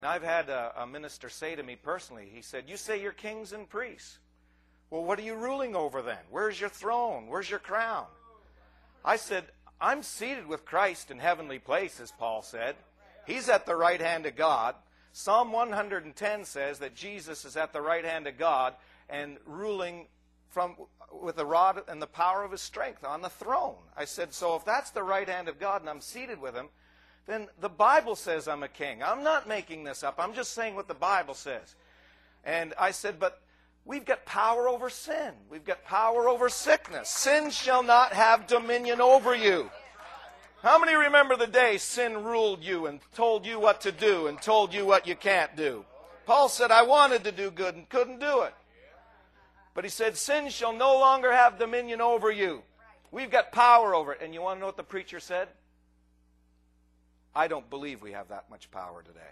I've had a minister say to me personally, he said, "You say you're kings and priests. Well, what are you ruling over then? Where's your throne? Where's your crown?" I said, "I'm seated with Christ in heavenly places," Paul said. He's at the right hand of God. Psalm 110 says that Jesus is at the right hand of God and ruling with the rod and the power of his strength on the throne. I said, so if that's the right hand of God and I'm seated with him, then the Bible says I'm a king. I'm not making this up. I'm just saying what the Bible says. And I said, but we've got power over sin. We've got power over sickness. Sin shall not have dominion over you. How many remember the day sin ruled you and told you what to do and told you what you can't do? Paul said, I wanted to do good and couldn't do it. But he said, sin shall no longer have dominion over you. We've got power over it. And you want to know what the preacher said? I don't believe we have that much power today.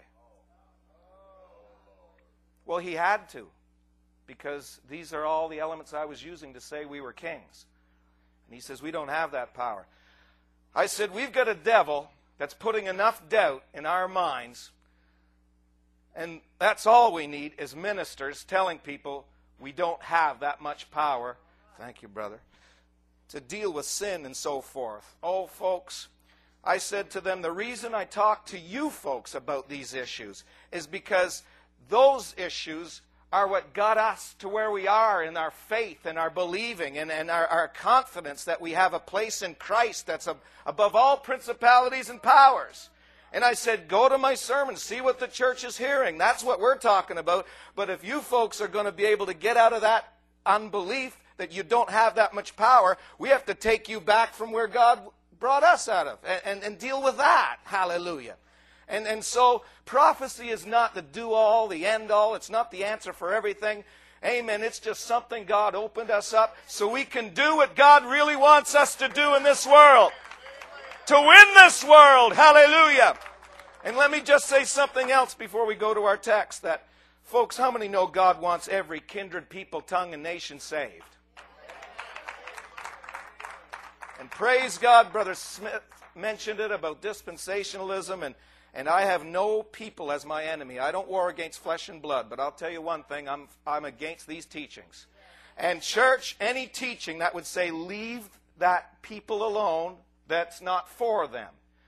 Well, he had to, because these are all the elements I was using to say we were kings. And he says, we don't have that power. I said, we've got a devil that's putting enough doubt in our minds, and that's all we need is ministers telling people we don't have that much power, thank you, brother, to deal with sin and so forth. Oh, folks, I said to them, the reason I talk to you folks about these issues is because those issues are what got us to where we are in our faith and our believing and our confidence that we have a place in Christ that's above all principalities and powers. And I said, go to my sermon, see what the church is hearing. That's what we're talking about. But if you folks are going to be able to get out of that unbelief that you don't have that much power, we have to take you back from where God brought us out of and deal with that. Hallelujah. And so prophecy is not the do-all, the end-all. It's not the answer for everything. Amen. It's just something God opened us up so we can do what God really wants us to do in this world. To win this world. Hallelujah. And let me just say something else before we go to our text. That, folks, how many know God wants every kindred, people, tongue, and nation saved? And praise God, Brother Smith mentioned it about dispensationalism, and I have no people as my enemy. I don't war against flesh and blood, but I'll tell you one thing, I'm against these teachings. And church, any teaching that would say leave that people alone, that's not for them.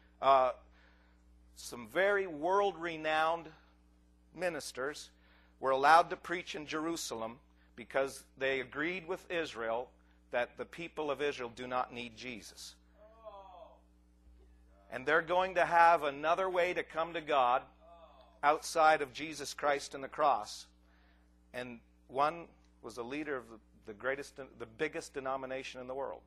Some very world-renowned ministers were allowed to preach in Jerusalem because they agreed with Israel that the people of Israel do not need Jesus. And they're going to have another way to come to God outside of Jesus Christ and the cross. And one was a leader of the biggest denomination in the world.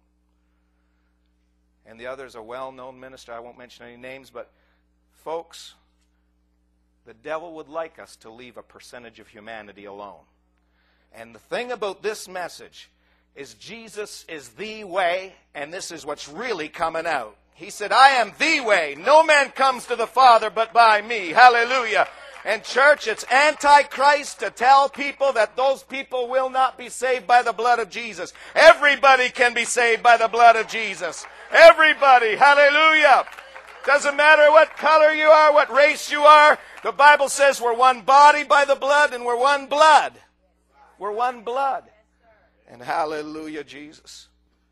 And the other is a well-known minister. I won't mention any names, but folks, the devil would like us to leave a percentage of humanity alone. And the thing about this message is Jesus is the way, and this is what's really coming out. He said, I am the way. No man comes to the Father but by me. Hallelujah. And church, it's antichrist to tell people that those people will not be saved by the blood of Jesus. Everybody can be saved by the blood of Jesus. Everybody. Hallelujah. Doesn't matter what color you are, what race you are. The Bible says we're one body by the blood and we're one blood. We're one blood. And hallelujah, Jesus.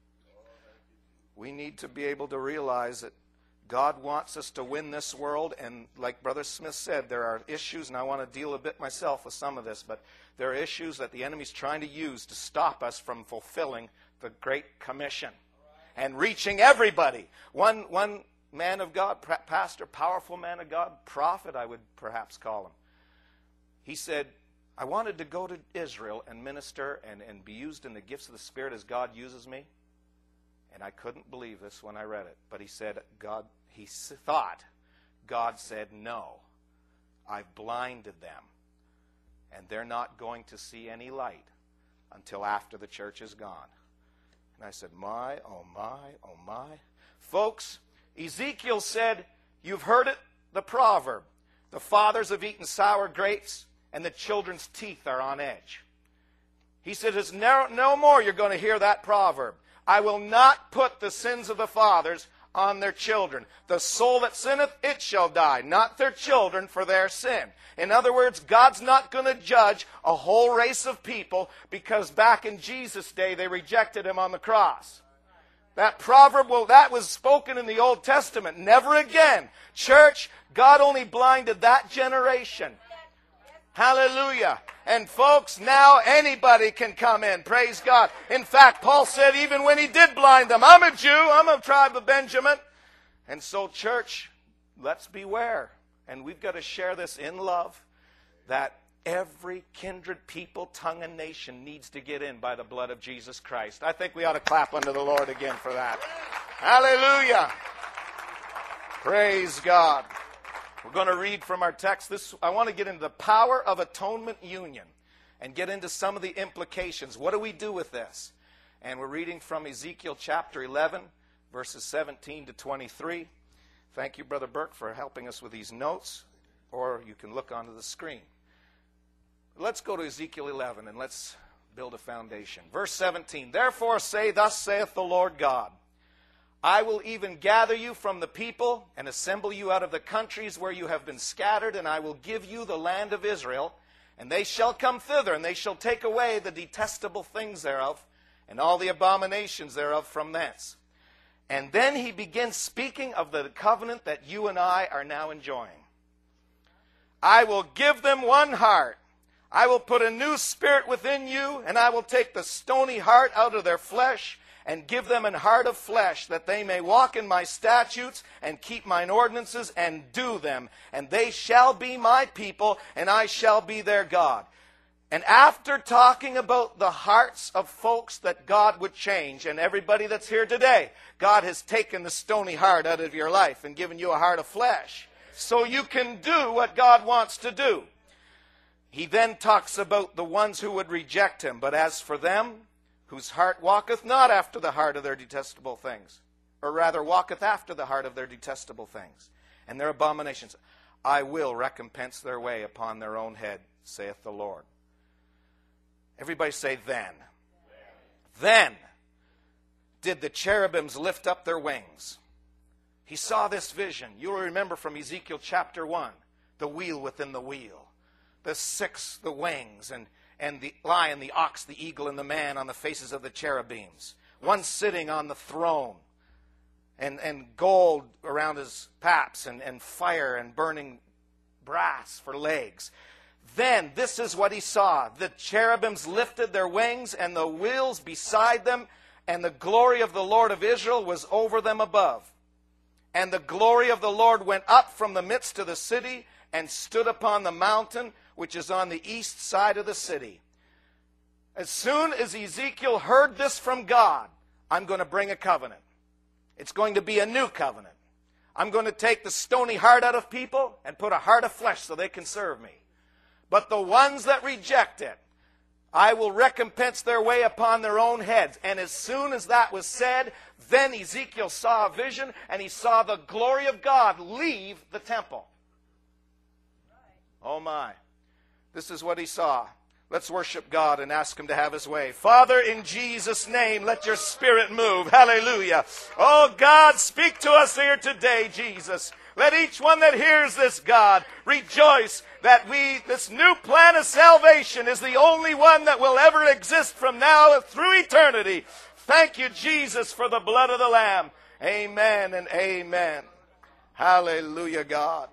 We need to be able to realize that God wants us to win this world. And like Brother Smith said, there are issues, and I want to deal a bit myself with some of this, but there are issues that the enemy's trying to use to stop us from fulfilling the Great Commission and reaching everybody. One man of God, pastor, powerful man of God, prophet, I would perhaps call him. He said, I wanted to go to Israel and minister and be used in the gifts of the Spirit as God uses me. And I couldn't believe this when I read it. But he said, he thought God said, no, I've blinded them. And they're not going to see any light until after the church is gone. And I said, my, oh my, oh my. Folks, Ezekiel said, you've heard it, the proverb. The fathers have eaten sour grapes, and the children's teeth are on edge. He said, it's no more you're going to hear that proverb. I will not put the sins of the fathers on their children. The soul that sinneth, it shall die, not their children for their sin. In other words, God's not going to judge a whole race of people because back in Jesus' day they rejected him on the cross. That proverb, well, that was spoken in the Old Testament. Never again. Church, God only blinded that generation. Hallelujah. And folks, now anybody can come in. Praise God. In fact, Paul said even when he did blind them, I'm a Jew, I'm a tribe of Benjamin. And so, church, let's beware. And we've got to share this in love, that every kindred, people, tongue, and nation needs to get in by the blood of Jesus Christ. I think we ought to clap unto the Lord again for that. Hallelujah. Praise God. We're going to read from our text. I want to get into the power of atonement union and get into some of the implications. What do we do with this? And we're reading from Ezekiel chapter 11, verses 17 to 23. Thank you, Brother Burke, for helping us with these notes, or you can look onto the screen. Let's go to Ezekiel 11 and let's build a foundation. Verse 17, therefore say, thus saith the Lord God, I will even gather you from the people and assemble you out of the countries where you have been scattered, and I will give you the land of Israel, and they shall come thither, and they shall take away the detestable things thereof, and all the abominations thereof from thence. And then he begins speaking of the covenant that you and I are now enjoying. I will give them one heart. I will put a new spirit within you, and I will take the stony heart out of their flesh, and give them an heart of flesh, that they may walk in my statutes, and keep mine ordinances, and do them. And they shall be my people, and I shall be their God. And after talking about the hearts of folks that God would change, and everybody that's here today, God has taken the stony heart out of your life and given you a heart of flesh, so you can do what God wants to do. He then talks about the ones who would reject him. But as for them, whose heart walketh not after the heart of their detestable things, or rather walketh after the heart of their detestable things, and their abominations, I will recompense their way upon their own head, saith the Lord. Everybody say, then. Then did the cherubims lift up their wings. He saw this vision. You'll remember from Ezekiel chapter 1, the wheel within the wheel. The six, the wings, and the lion, the ox, the eagle, and the man on the faces of the cherubims. One sitting on the throne, and gold around his paps, and fire and burning brass for legs. Then, this is what he saw. The cherubims lifted their wings, and the wheels beside them, and the glory of the Lord of Israel was over them above. And the glory of the Lord went up from the midst of the city, and stood upon the mountain, which is on the east side of the city. As soon as Ezekiel heard this from God, I'm going to bring a covenant. It's going to be a new covenant. I'm going to take the stony heart out of people and put a heart of flesh so they can serve me. But the ones that reject it, I will recompense their way upon their own heads. And as soon as that was said, then Ezekiel saw a vision, and he saw the glory of God leave the temple. Oh my. This is what he saw. Let's worship God and ask him to have his way. Father, in Jesus' name, let your Spirit move. Hallelujah. Oh God, speak to us here today, Jesus. Let each one that hears this, God, rejoice that this new plan of salvation is the only one that will ever exist from now through eternity. Thank you, Jesus, for the blood of the Lamb. Amen and amen. Hallelujah, God.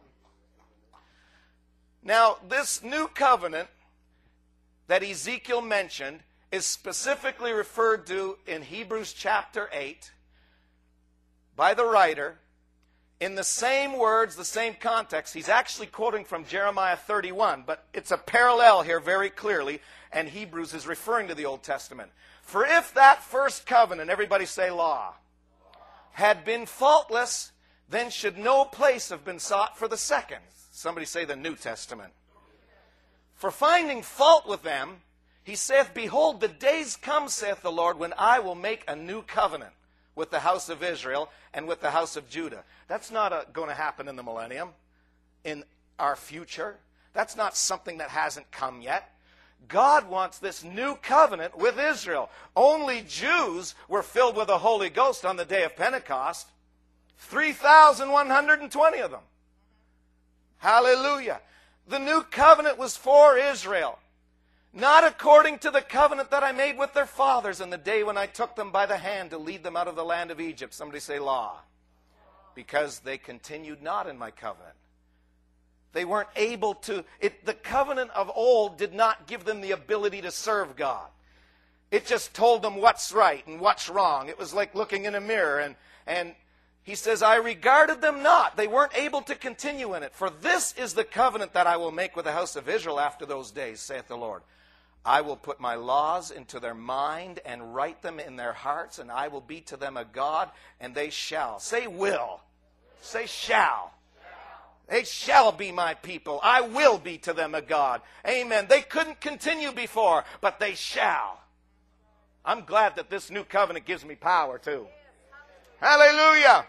Now, this new covenant that Ezekiel mentioned is specifically referred to in Hebrews chapter 8 by the writer in the same words, the same context. He's actually quoting from Jeremiah 31, but it's a parallel here very clearly, and Hebrews is referring to the Old Testament. For if that first covenant, everybody say law, had been faultless, then should no place have been sought for the second. Somebody say the New Testament. For finding fault with them, he saith, behold, the days come, saith the Lord, when I will make a new covenant with the house of Israel and with the house of Judah. That's not going to happen in the millennium, in our future. That's not something that hasn't come yet. God wants this new covenant with Israel. Only Jews were filled with the Holy Ghost on the day of Pentecost. 3,120 of them. Hallelujah. The new covenant was for Israel. Not according to the covenant that I made with their fathers in the day when I took them by the hand to lead them out of the land of Egypt. Somebody say law. Because they continued not in my covenant. They weren't able to. The covenant of old did not give them the ability to serve God. It just told them what's right and what's wrong. It was like looking in a mirror. And he says, I regarded them not. They weren't able to continue in it. For this is the covenant that I will make with the house of Israel after those days, saith the Lord. I will put my laws into their mind and write them in their hearts, and I will be to them a God, and they shall. Say will. Say shall. They shall be my people. I will be to them a God. Amen. They couldn't continue before, but they shall. I'm glad that this new covenant gives me power too. Hallelujah.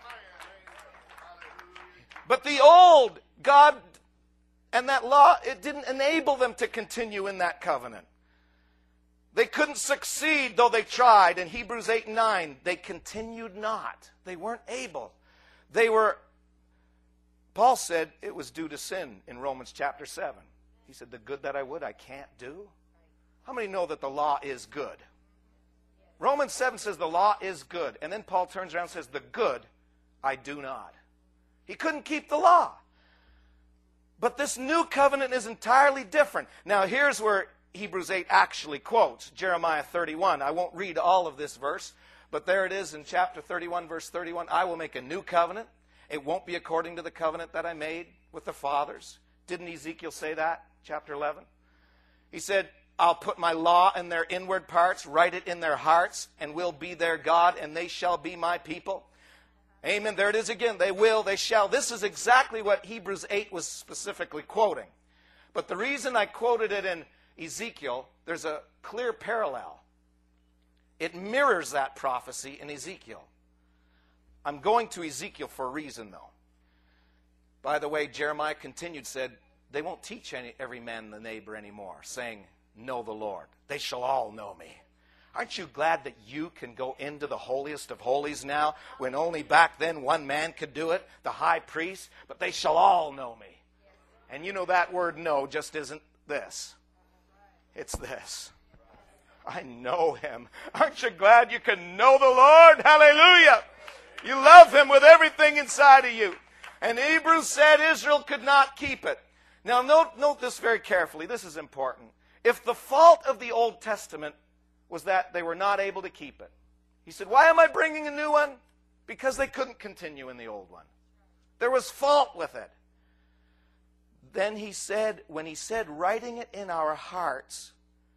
But the old God and that law, it didn't enable them to continue in that covenant. They couldn't succeed though they tried. In Hebrews 8 and 9, they continued not. They weren't able. Paul said it was due to sin in Romans chapter 7. He said, the good that I would, I can't do. How many know that the law is good? Romans 7 says the law is good. And then Paul turns around and says, the good I do not. He couldn't keep the law. But this new covenant is entirely different. Now here's where Hebrews 8 actually quotes Jeremiah 31. I won't read all of this verse, but there it is in chapter 31, verse 31. I will make a new covenant. It won't be according to the covenant that I made with the fathers. Didn't Ezekiel say that? Chapter 11. He said, I'll put my law in their inward parts, write it in their hearts, and will be their God, and they shall be my people. Amen. There it is again. They will, they shall. This is exactly what Hebrews 8 was specifically quoting. But the reason I quoted it in Ezekiel, there's a clear parallel. It mirrors that prophecy in Ezekiel. I'm going to Ezekiel for a reason, though. By the way, Jeremiah continued, said, they won't teach every man the neighbor anymore, saying, know the Lord. They shall all know me. Aren't you glad that you can go into the holiest of holies now, when only back then one man could do it, the high priest? But they shall all know me. And you know that word know just isn't this. It's this. I know him. Aren't you glad you can know the Lord? Hallelujah. You love him with everything inside of you. And Hebrews said Israel could not keep it. Now note this very carefully. This is important. If the fault of the Old Testament was that they were not able to keep it, he said, why am I bringing a new one? Because they couldn't continue in the old one. There was fault with it. Then he said, when he said writing it in our hearts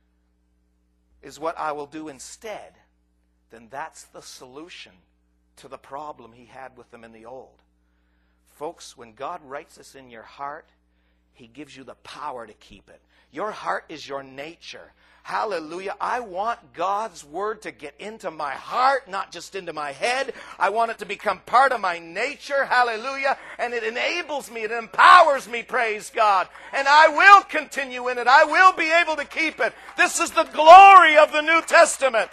is what I will do instead, then that's the solution to the problem he had with them in the old. Folks, when God writes this in your heart, he gives you the power to keep it. Your heart is your nature. Hallelujah. I want God's word to get into my heart, not just into my head. I want it to become part of my nature. Hallelujah. And it enables me, it empowers me, praise God. And I will continue in it. I will be able to keep it. This is the glory of the New Testament.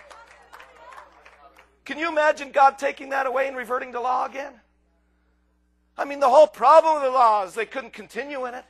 Can you imagine God taking that away and reverting to law again? I mean, the whole problem of the law is they couldn't continue in it.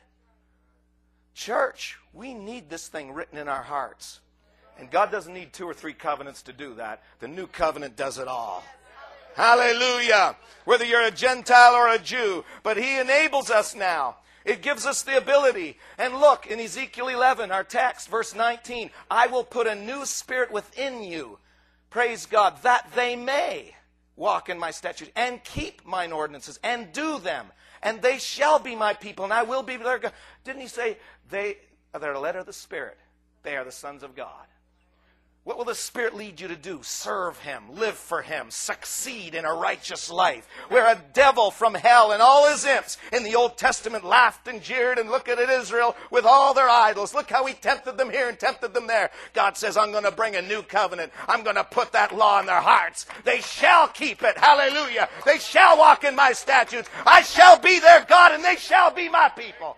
Church, we need this thing written in our hearts. And God doesn't need 2 or 3 covenants to do that. The new covenant does it all. Hallelujah. Whether you're a Gentile or a Jew. But he enables us now. It gives us the ability. And look, in Ezekiel 11, our text, verse 19, I will put a new spirit within you. Praise God, that they may walk in my statutes and keep mine ordinances and do them. And they shall be my people, and I will be their God. Didn't he say, they are the letter of the Spirit. They are the sons of God. What will the Spirit lead you to do? Serve him, live for him, succeed in a righteous life. Where a devil from hell and all his imps in the Old Testament laughed and jeered and looked at Israel with all their idols. Look how he tempted them here and tempted them there. God says, I'm going to bring a new covenant. I'm going to put that law in their hearts. They shall keep it. Hallelujah. They shall walk in my statutes. I shall be their God and they shall be my people.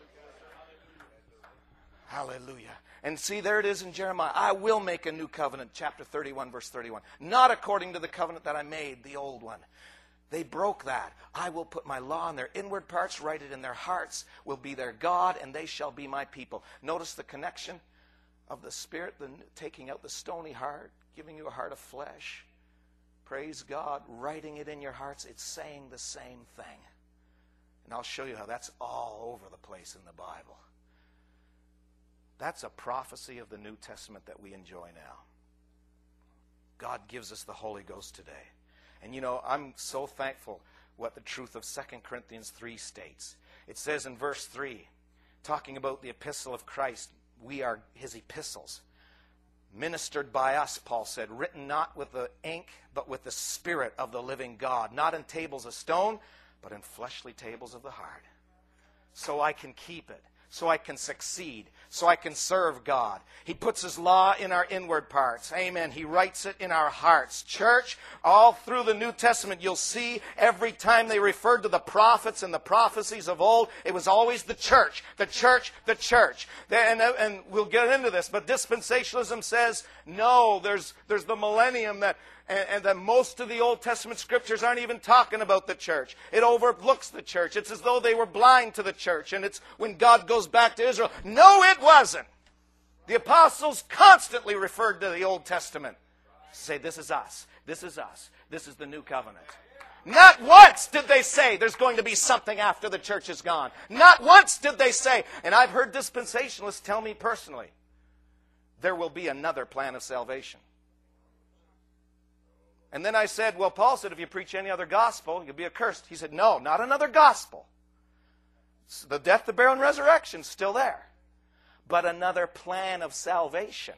Hallelujah. And see, there it is in Jeremiah. I will make a new covenant, chapter 31, verse 31. Not according to the covenant that I made, the old one. They broke that. I will put my law in their inward parts, write it in their hearts, will be their God, and they shall be my people. Notice the connection of the Spirit, taking out the stony heart, giving you a heart of flesh. Praise God, writing it in your hearts. It's saying the same thing. And I'll show you how that's all over the place in the Bible. That's a prophecy of the New Testament that we enjoy now. God gives us the Holy Ghost today. And you know, I'm so thankful what the truth of 2 Corinthians 3 states. It says in verse 3, talking about the epistle of Christ, we are his epistles, ministered by us, Paul said, written not with the ink, but with the Spirit of the living God, not in tables of stone, but in fleshly tables of the heart. So I can keep it, so I can succeed, so I can serve God. He puts his law in our inward parts. Amen. He writes it in our hearts. Church, all through the New Testament, you'll see every time they referred to the prophets and the prophecies of old, it was always the church, the church, the church. And we'll get into this, but dispensationalism says, no, there's the millennium that... And that most of the Old Testament scriptures aren't even talking about the church. It overlooks the church. It's as though they were blind to the church. And it's when God goes back to Israel. No, it wasn't. The apostles constantly referred to the Old Testament. Say, this is us. This is us. This is the new covenant. Not once did they say there's going to be something after the church is gone. Not once did they say, and I've heard dispensationalists tell me personally, there will be another plan of salvation. And then I said, well, Paul said, if you preach any other gospel, you'll be accursed. He said, no, not another gospel. The death, the burial, and resurrection is still there. But another plan of salvation.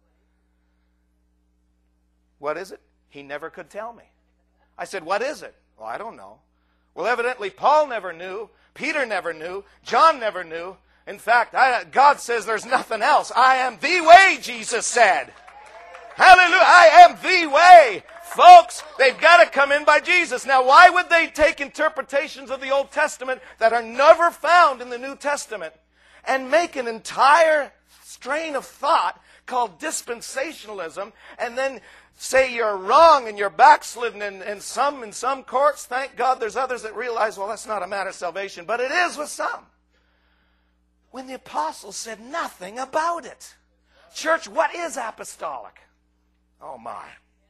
What is it? He never could tell me. I said, what is it? Well, I don't know. Well, evidently, Paul never knew. Peter never knew. John never knew. In fact, God says there's nothing else. I am the way, Jesus said. Hallelujah. I am the way. Folks, they've got to come in by Jesus. Now, why would they take interpretations of the Old Testament that are never found in the New Testament and make an entire strain of thought called dispensationalism and then say you're wrong and you're backslidden in some courts? Thank God there's others that realize, well, that's not a matter of salvation, but it is with some. When the apostles said nothing about it. Church, what is apostolic? Oh, my.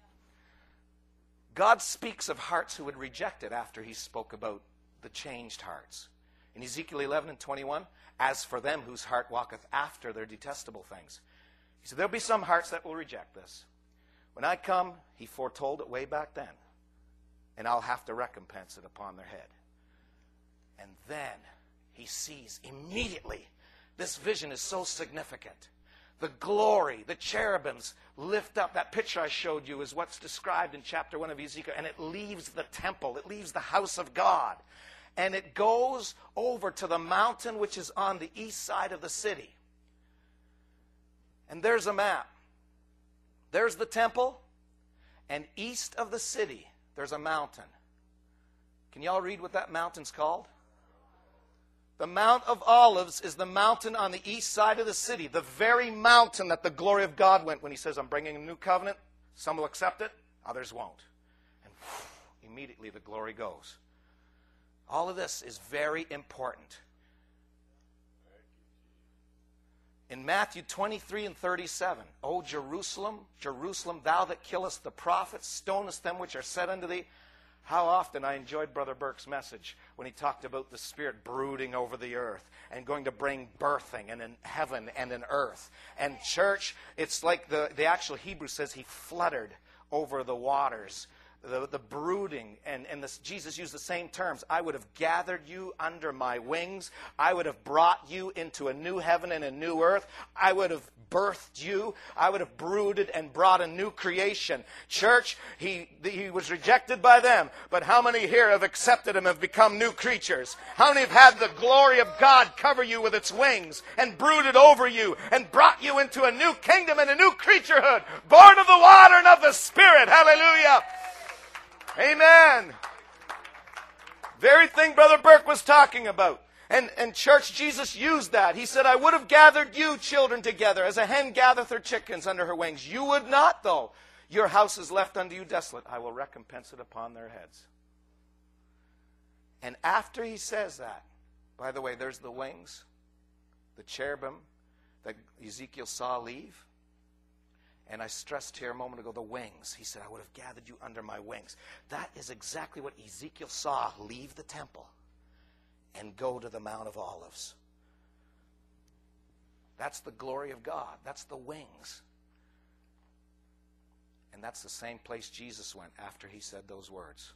God speaks of hearts who would reject it after he spoke about the changed hearts. In Ezekiel 11 and 21, as for them whose heart walketh after their detestable things. He said, there'll be some hearts that will reject this. When I come, he foretold it way back then. And I'll have to recompense it upon their head. And then he sees immediately. This vision is so significant. The glory, the cherubims lift up. That picture I showed you is what's described in chapter 1 of Ezekiel. And it leaves the temple. It leaves the house of God. And it goes over to the mountain which is on the east side of the city. And there's a map. There's the temple. And east of the city, there's a mountain. Can y'all read what that mountain's called? The Mount of Olives is the mountain on the east side of the city, the very mountain that the glory of God went when he says, I'm bringing a new covenant. Some will accept it, others won't. And immediately the glory goes. All of this is very important. In Matthew 23 and 37, O Jerusalem, Jerusalem, thou that killest the prophets, stonest them which are set unto thee. How often I enjoyed Brother Burke's message when he talked about the Spirit brooding over the earth and going to bring birthing and in heaven and in earth. And church, it's like the actual Hebrew says he fluttered over the waters. The brooding, and Jesus used the same terms. I would have gathered you under my wings. I would have brought you into a new heaven and a new earth. I would have birthed you. I would have brooded and brought a new creation. Church, he was rejected by them, but how many here have accepted him, have become new creatures? How many have had the glory of God cover you with its wings and brooded over you and brought you into a new kingdom and a new creaturehood, born of the water and of the Spirit? Hallelujah. Amen. Very thing Brother Burke was talking about. And church, Jesus used that. He said, I would have gathered you children together as a hen gathereth her chickens under her wings. You would not, though. Your house is left unto you desolate. I will recompense it upon their heads. And after he says that, by the way, there's the wings, the cherubim that Ezekiel saw leave. And I stressed here a moment ago, the wings. He said, I would have gathered you under my wings. That is exactly what Ezekiel saw leave the temple and go to the Mount of Olives. That's the glory of God. That's the wings. And that's the same place Jesus went after he said those words.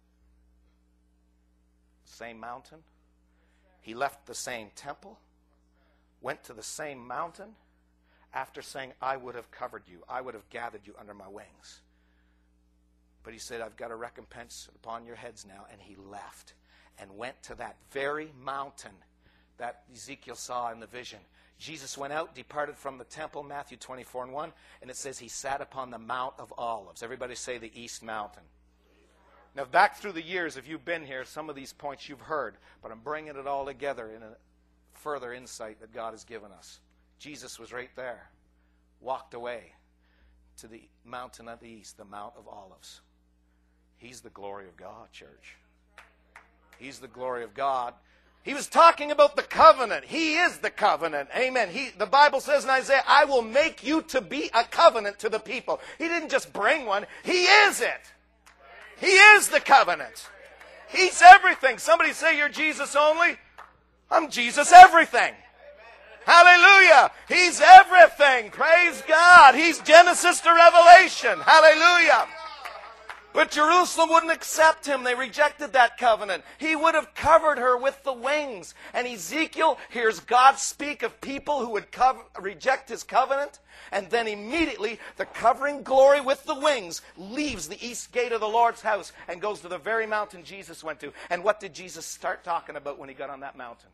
Same mountain. He left the same temple, went to the same mountain after saying, I would have covered you. I would have gathered you under my wings. But he said, I've got a recompense upon your heads now. And he left and went to that very mountain that Ezekiel saw in the vision. Jesus went out, departed from the temple, Matthew 24:1, and it says he sat upon the Mount of Olives. Everybody say the East Mountain. Now, back through the years, if you've been here, some of these points you've heard, but I'm bringing it all together in a further insight that God has given us. Jesus was right there, walked away to the mountain at the east, the Mount of Olives. He's the glory of God, church. He's the glory of God. He was talking about the covenant. He is the covenant. Amen. The Bible says in Isaiah, I will make you to be a covenant to the people. He didn't just bring one. He is it. He is the covenant. He's everything. Somebody say you're Jesus only. I'm Jesus everything. Hallelujah. He's everything. Praise God. He's Genesis to Revelation. Hallelujah. But Jerusalem wouldn't accept him. They rejected that covenant. He would have covered her with the wings. And Ezekiel hears God speak of people who would reject his covenant. And then immediately the covering glory with the wings leaves the east gate of the Lord's house and goes to the very mountain Jesus went to. And what did Jesus start talking about when he got on that mountain?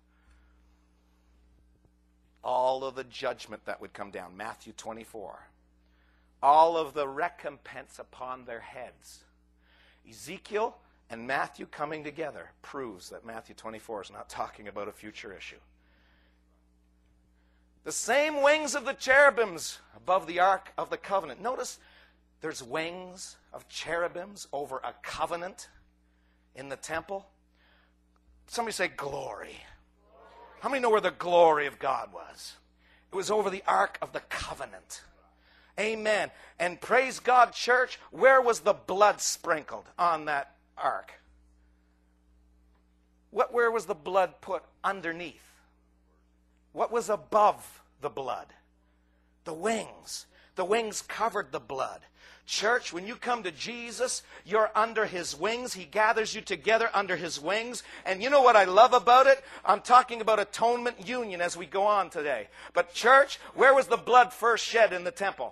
All of the judgment that would come down. Matthew 24. All of the recompense upon their heads. Ezekiel and Matthew coming together proves that Matthew 24 is not talking about a future issue. The same wings of the cherubims above the Ark of the Covenant. Notice there's wings of cherubims over a covenant in the temple. Somebody say glory. How many know where the glory of God was? It was over the Ark of the Covenant. Amen. And praise God, church, where was the blood sprinkled on that ark? Where was the blood put underneath? What was above the blood? The wings. The wings covered the blood. Church, when you come to Jesus, you're under his wings. He gathers you together under his wings. And you know what I love about it? I'm talking about atonement union as we go on today. But church, where was the blood first shed in the temple?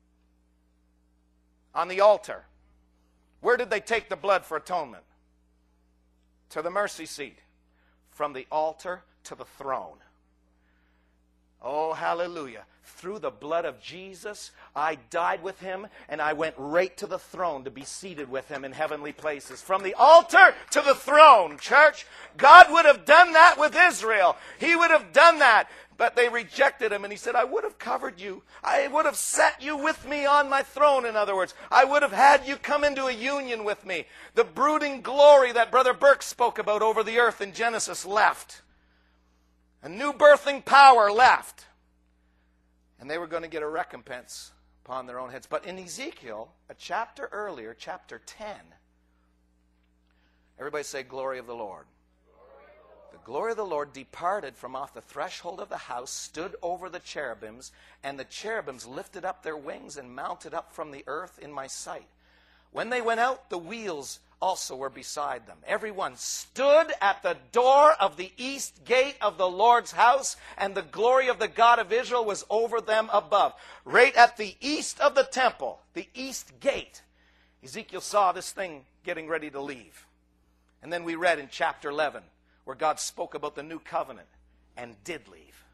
On the altar. Where did they take the blood for atonement? To the mercy seat. From the altar to the throne. Oh, hallelujah. Through the blood of Jesus, I died with him, and I went right to the throne to be seated with him in heavenly places. From the altar to the throne, church. God would have done that with Israel. He would have done that. But they rejected him, and he said, I would have covered you. I would have set you with me on my throne, in other words. I would have had you come into a union with me. The brooding glory that Brother Burke spoke about over the earth in Genesis left. A new birthing power left. And they were going to get a recompense upon their own heads. But in Ezekiel, a chapter earlier, chapter 10, everybody say, glory of the Lord. The glory of the Lord departed from off the threshold of the house, stood over the cherubims, and the cherubims lifted up their wings and mounted up from the earth in my sight. When they went out, the wheels also were beside them. Everyone stood at the door of the east gate of the Lord's house, and the glory of the God of Israel was over them above. Right at the east of the temple, the east gate, Ezekiel saw this thing getting ready to leave. And then we read in chapter 11, where God spoke about the new covenant and did leave.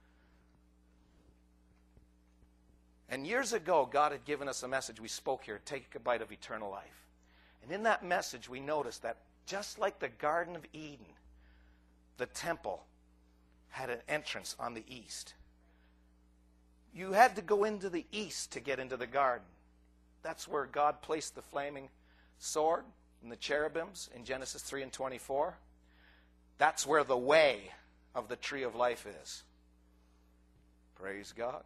And years ago, God had given us a message. We spoke here, take a bite of eternal life. And in that message, we noticed that just like the Garden of Eden, the temple had an entrance on the east. You had to go into the east to get into the garden. That's where God placed the flaming sword and the cherubims in Genesis 3 and 24. That's where the way of the tree of life is. Praise God.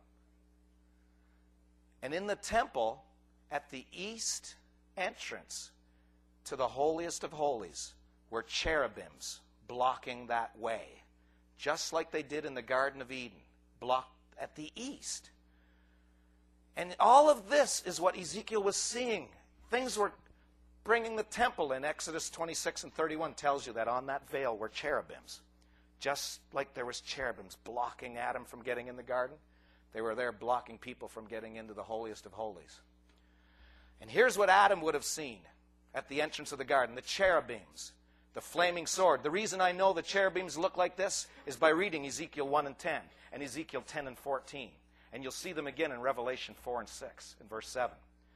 And in the temple, at the east entrance to the holiest of holies, were cherubims blocking that way, just like they did in the Garden of Eden, blocked at the east. And all of this is what Ezekiel was seeing. Things were bringing the temple in. Exodus 26 and 31 tells you that on that veil were cherubims. Just like there was cherubims blocking Adam from getting in the garden, they were there blocking people from getting into the holiest of holies. And here's what Adam would have seen at the entrance of the garden: the cherubims, the flaming sword. The reason I know the cherubims look like this is by reading Ezekiel 1 and 10 and Ezekiel 10 and 14. And you'll see them again in Revelation 4 and 6 in verse 7.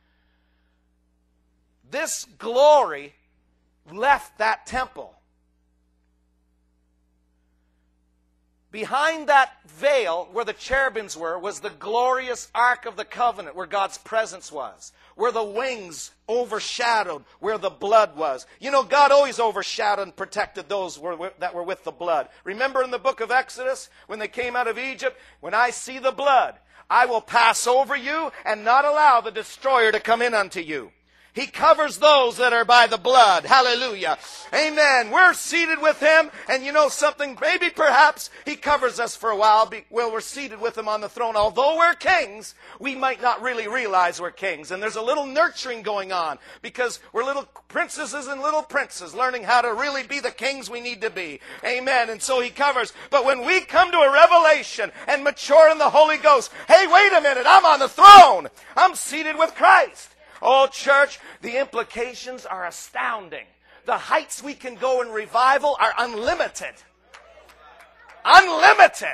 This glory left that temple. Behind that veil, where the cherubims were, was the glorious Ark of the Covenant, where God's presence was, where the wings overshadowed where the blood was. You know, God always overshadowed and protected those that were with the blood. Remember in the book of Exodus, when they came out of Egypt, when I see the blood, I will pass over you and not allow the destroyer to come in unto you. He covers those that are by the blood. Hallelujah. Amen. We're seated with Him, and you know something? Maybe perhaps He covers us for a while while we're seated with Him on the throne. Although we're kings, we might not really realize we're kings. And there's a little nurturing going on because we're little princesses and little princes learning how to really be the kings we need to be. Amen. And so He covers. But when we come to a revelation and mature in the Holy Ghost, hey, wait a minute, I'm on the throne. I'm seated with Christ. Oh, church, the implications are astounding. The heights we can go in revival are unlimited. Unlimited.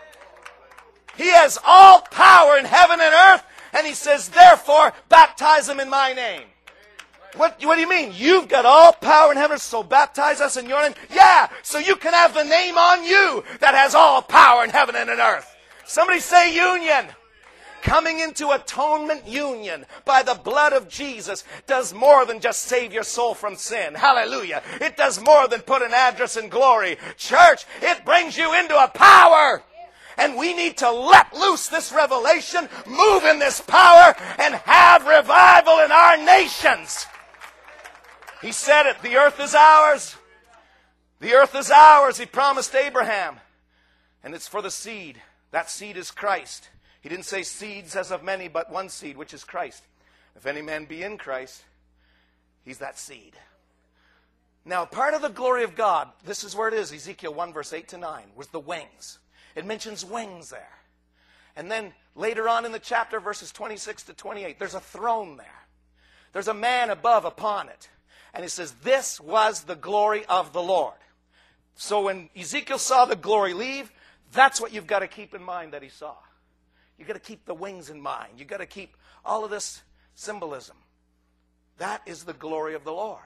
He has all power in heaven and earth, and He says, therefore, baptize them in my name. What do you mean? You've got all power in heaven, so baptize us in your name? Yeah, so you can have the name on you that has all power in heaven and in earth. Somebody say union. Coming into atonement union by the blood of Jesus does more than just save your soul from sin. Hallelujah. It does more than put an address in glory. Church, it brings you into a power. And we need to let loose this revelation, move in this power, and have revival in our nations. He said it, the earth is ours. The earth is ours, He promised Abraham. And it's for the seed. That seed is Christ. He didn't say seeds as of many, but one seed, which is Christ. If any man be in Christ, he's that seed. Now, part of the glory of God, this is where it is, Ezekiel 1, verse 8 to 9, was the wings. It mentions wings there. And then later on in the chapter, verses 26 to 28, there's a throne there. There's a man above upon it. And it says, this was the glory of the Lord. So when Ezekiel saw the glory leave, that's what you've got to keep in mind that he saw. You've got to keep the wings in mind. You've got to keep all of this symbolism. That is the glory of the Lord.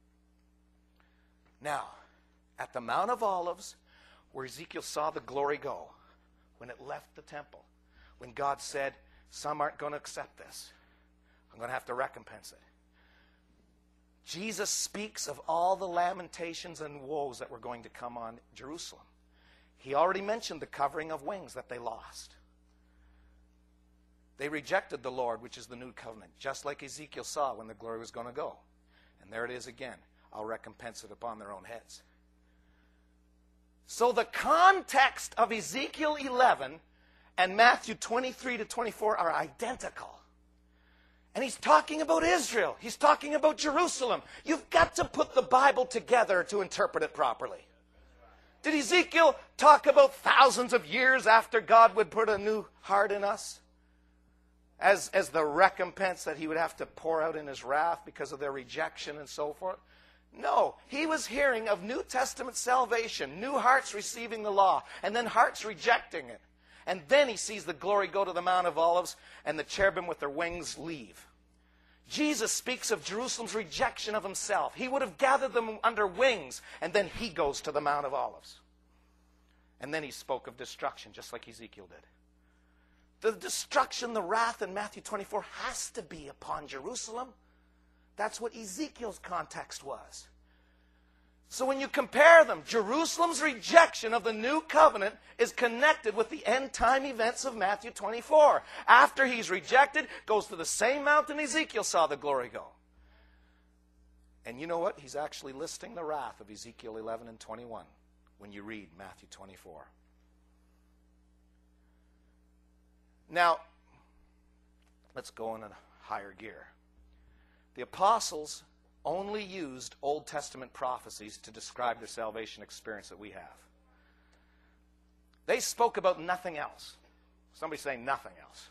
Now, at the Mount of Olives, where Ezekiel saw the glory go, when it left the temple, when God said, some aren't going to accept this, I'm going to have to recompense it. Jesus speaks of all the lamentations and woes that were going to come on Jerusalem. He already mentioned the covering of wings that they lost. They rejected the Lord, which is the new covenant, just like Ezekiel saw when the glory was going to go. And there it is again. I'll recompense it upon their own heads. So the context of Ezekiel 11 and Matthew 23 to 24 are identical. And he's talking about Israel. He's talking about Jerusalem. You've got to put the Bible together to interpret it properly. Did Ezekiel talk about thousands of years after God would put a new heart in us? As the recompense that He would have to pour out in His wrath because of their rejection and so forth? No, he was hearing of New Testament salvation, new hearts receiving the law, and then hearts rejecting it. And then he sees the glory go to the Mount of Olives, and the cherubim with their wings leave. Jesus speaks of Jerusalem's rejection of Himself. He would have gathered them under wings, and then He goes to the Mount of Olives. And then He spoke of destruction, just like Ezekiel did. The destruction, the wrath in Matthew 24 has to be upon Jerusalem. That's what Ezekiel's context was. So when you compare them, Jerusalem's rejection of the new covenant is connected with the end time events of Matthew 24. After he's rejected, goes to the same mountain Ezekiel saw the glory go. And you know what? He's actually listing the wrath of Ezekiel 11 and 21 when you read Matthew 24. Now, let's go in a higher gear. The apostles only used Old Testament prophecies to describe the salvation experience that we have. They spoke about nothing else. Somebody say nothing else.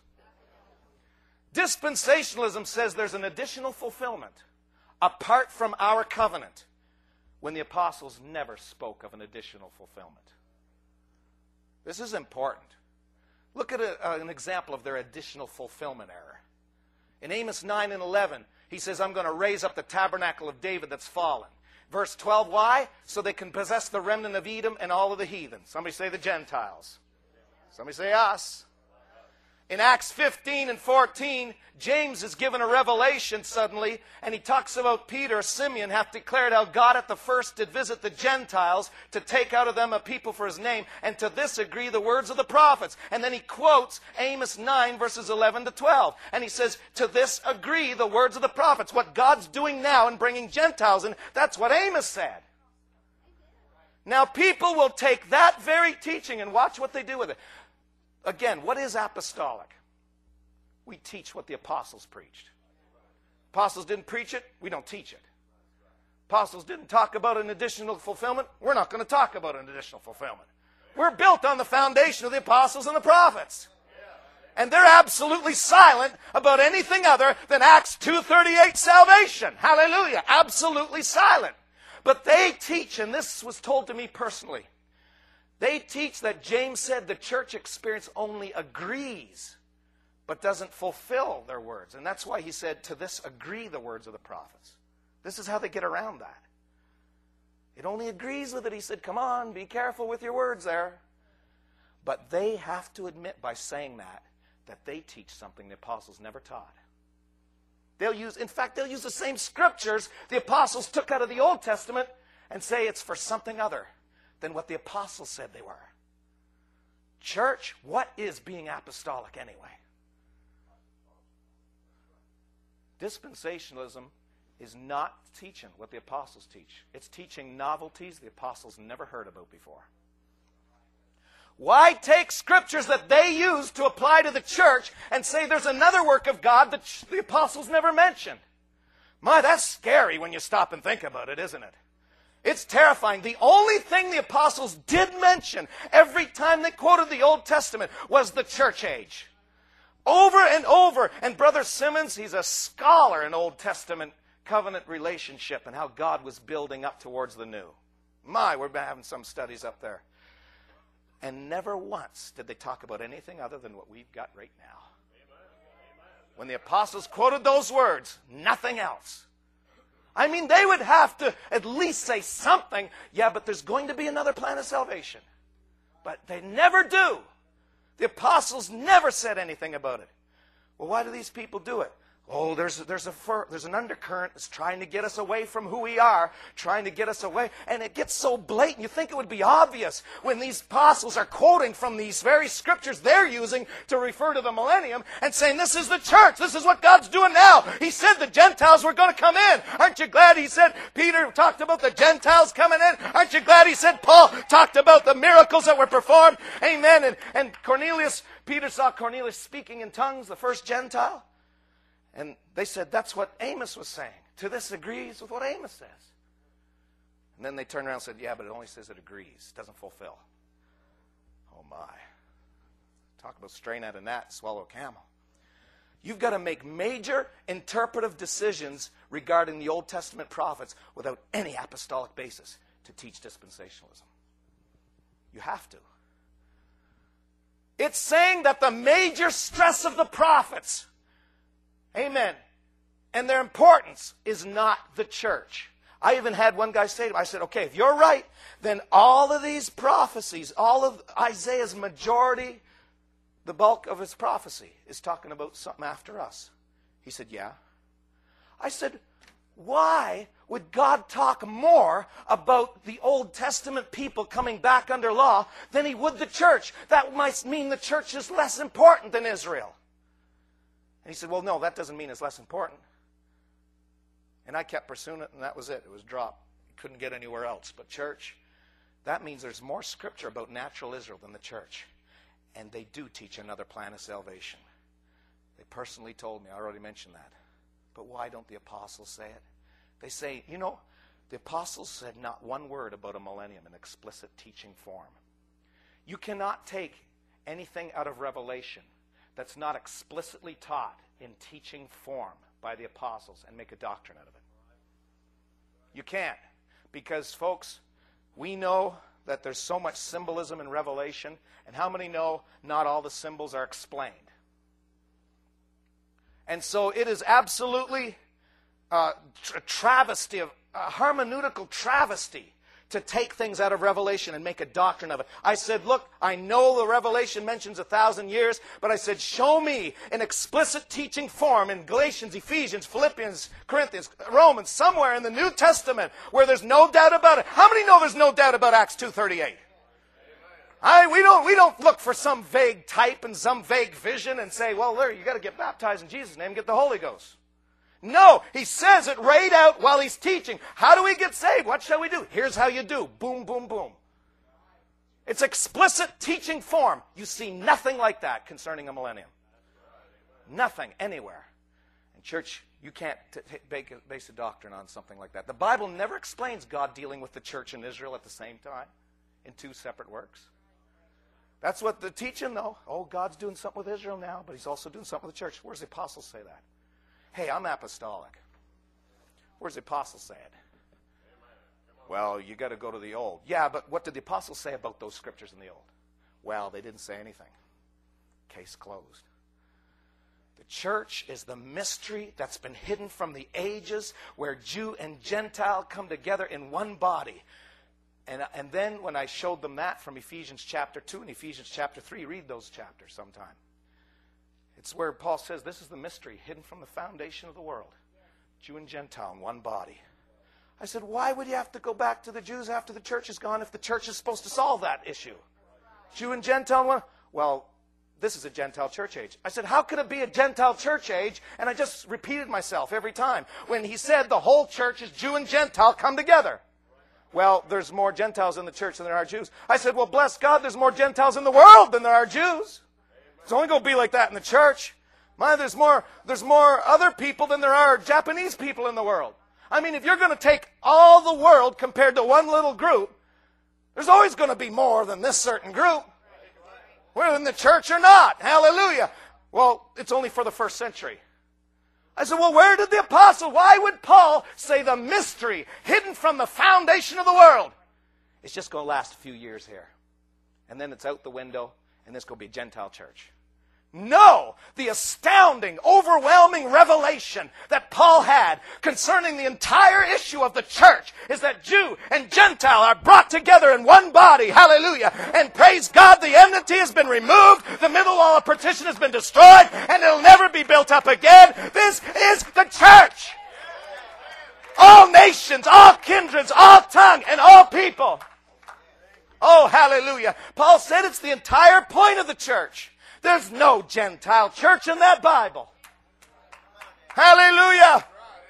Dispensationalism says there's an additional fulfillment apart from our covenant, when the apostles never spoke of an additional fulfillment. This is important. Look at an example of their additional fulfillment error. In Amos 9 and 11, he says, I'm going to raise up the tabernacle of David that's fallen. Verse 12, why? So they can possess the remnant of Edom and all of the heathen. Somebody say the Gentiles. Somebody say us. In Acts 15 and 14, James is given a revelation suddenly, and he talks about Peter, Simeon, hath declared how God at the first did visit the Gentiles to take out of them a people for his name, and to this agree the words of the prophets. And then he quotes Amos 9, verses 11 to 12. And he says, to this agree the words of the prophets. What God's doing now in bringing Gentiles in, that's what Amos said. Now people will take that very teaching and watch what they do with it. Again, what is apostolic? We teach what the apostles preached. Apostles didn't preach it, we don't teach it. Apostles didn't talk about an additional fulfillment, we're not going to talk about an additional fulfillment. We're built on the foundation of the apostles and the prophets. And they're absolutely silent about anything other than Acts 2:38 salvation. Hallelujah. Absolutely silent. But they teach, and this was told to me personally, they teach that James said the church experience only agrees, but doesn't fulfill their words. And that's why he said, to this agree the words of the prophets. This is how they get around that. It only agrees with it. He said, come on, be careful with your words there. But they have to admit by saying that they teach something the apostles never taught. They'll use the same scriptures the apostles took out of the Old Testament and say it's for something other than what the apostles said they were. Church, what is being apostolic anyway? Dispensationalism is not teaching what the apostles teach. It's teaching novelties the apostles never heard about before. Why take scriptures that they use to apply to the church and say there's another work of God that the apostles never mentioned? My, that's scary when you stop and think about it, isn't it? It's terrifying. The only thing the apostles did mention every time they quoted the Old Testament was the church age. Over and over. And Brother Simmons, he's a scholar in Old Testament covenant relationship and how God was building up towards the new. My, we're having some studies up there. And never once did they talk about anything other than what we've got right now. When the apostles quoted those words, nothing else. I mean, they would have to at least say something. Yeah, but there's going to be another plan of salvation. But they never do. The apostles never said anything about it. Well, why do these people do it? Oh, there's an undercurrent that's trying to get us away from who we are, trying to get us away. And it gets so blatant. You think it would be obvious when these apostles are quoting from these very scriptures they're using to refer to the millennium and saying, this is the church. This is what God's doing now. He said the Gentiles were going to come in. Aren't you glad he said Peter talked about the Gentiles coming in? Aren't you glad he said Paul talked about the miracles that were performed? Amen. And Cornelius, Peter saw Cornelius speaking in tongues, the first Gentile. And they said, that's what Amos was saying. To this agrees with what Amos says. And then they turned around and said, yeah, but it only says it agrees. It doesn't fulfill. Oh, my. Talk about straying out of gnat, swallow a camel. You've got to make major interpretive decisions regarding the Old Testament prophets without any apostolic basis to teach dispensationalism. You have to. It's saying that the major stress of the prophets, amen, and their importance is not the church. I even had one guy say to me, I said, okay, if you're right, then all of these prophecies, all of Isaiah's majority, the bulk of his prophecy is talking about something after us. He said, yeah. I said, Why would God talk more about the Old Testament people coming back under law than he would the church? That might mean the church is less important than Israel. And he said, well, no, that doesn't mean it's less important. And I kept pursuing it, and that was it. It was dropped. Couldn't get anywhere else. But church, that means there's more scripture about natural Israel than the church. And they do teach another plan of salvation. They personally told me. I already mentioned that. But why don't the apostles say it? They say, you know, the apostles said not one word about a millennium in explicit teaching form. You cannot take anything out of Revelation that's not explicitly taught in teaching form by the apostles and make a doctrine out of it. You can't. Because, folks, we know that there's so much symbolism in Revelation, and how many know not all the symbols are explained? And so it is absolutely a travesty, a hermeneutical travesty to take things out of Revelation and make a doctrine of it. I said, look, I know the Revelation mentions 1,000 years, but I said, show me an explicit teaching form in Galatians, Ephesians, Philippians, Corinthians, Romans, somewhere in the New Testament where there's no doubt about it. How many know there's no doubt about Acts 2:38? We don't look for some vague type and some vague vision and say, well, there, you got to get baptized in Jesus' name and get the Holy Ghost. No, he says it right out while he's teaching. How do we get saved? What shall we do? Here's how you do. Boom, boom, boom. It's explicit teaching form. You see nothing like that concerning a millennium. Nothing, anywhere. And church, you can't base a doctrine on something like that. The Bible never explains God dealing with the church in Israel at the same time in two separate works. That's what the teaching, though. Oh, God's doing something with Israel now, but he's also doing something with the church. Where's the apostles say that? Hey, I'm apostolic. Where's the apostles say it? Well, you got to go to the Old. Yeah, but what did the apostles say about those scriptures in the Old? Well, they didn't say anything. Case closed. The church is the mystery that's been hidden from the ages where Jew and Gentile come together in one body. And then when I showed them that from Ephesians chapter 2 and Ephesians chapter 3, read those chapters sometime. It's where Paul says this is the mystery hidden from the foundation of the world. Jew and Gentile in one body. I said, why would you have to go back to the Jews after the church is gone if the church is supposed to solve that issue? Jew and Gentile, well, this is a Gentile church age. I said, how could it be a Gentile church age? And I just repeated myself every time. When he said the whole church is Jew and Gentile come together. Well, there's more Gentiles in the church than there are Jews. I said, well, bless God, there's more Gentiles in the world than there are Jews. It's only going to be like that in the church. There's more other people than there are Japanese people in the world. I mean, if you're going to take all the world compared to one little group, there's always going to be more than this certain group. Whether in the church or not. Hallelujah. Well, it's only for the first century. I said, well, where did the apostle, why would Paul say the mystery hidden from the foundation of the world? It's just going to last a few years here. And then it's out the window, and this is going to be a Gentile church. No! The astounding, overwhelming revelation that Paul had concerning the entire issue of the church is that Jew and Gentile are brought together in one body. Hallelujah. And praise God, the enmity has been removed, the middle wall of partition has been destroyed, and it'll never be built up again. This is the church. All nations, all kindreds, all tongue, and all people. Oh, hallelujah. Paul said it's the entire point of the church. There's no Gentile church in that Bible. Hallelujah.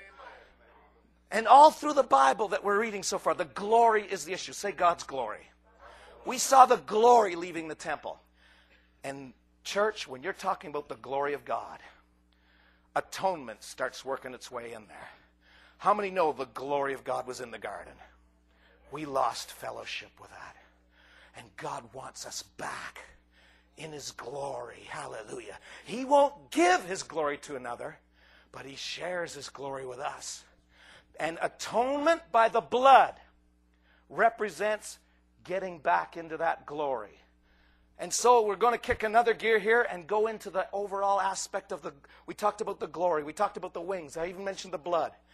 And all through the Bible that we're reading so far, the glory is the issue. Say God's glory. We saw the glory leaving the temple. And church, when you're talking about the glory of God, atonement starts working its way in there. How many know the glory of God was in the garden? We lost fellowship with that. And God wants us back in his glory. Hallelujah. He won't give his glory to another, but he shares his glory with us. And atonement by the blood represents getting back into that glory. And so we're going to kick another gear here and go into the overall aspect of we talked about the glory. We talked about the wings. I even mentioned the blood.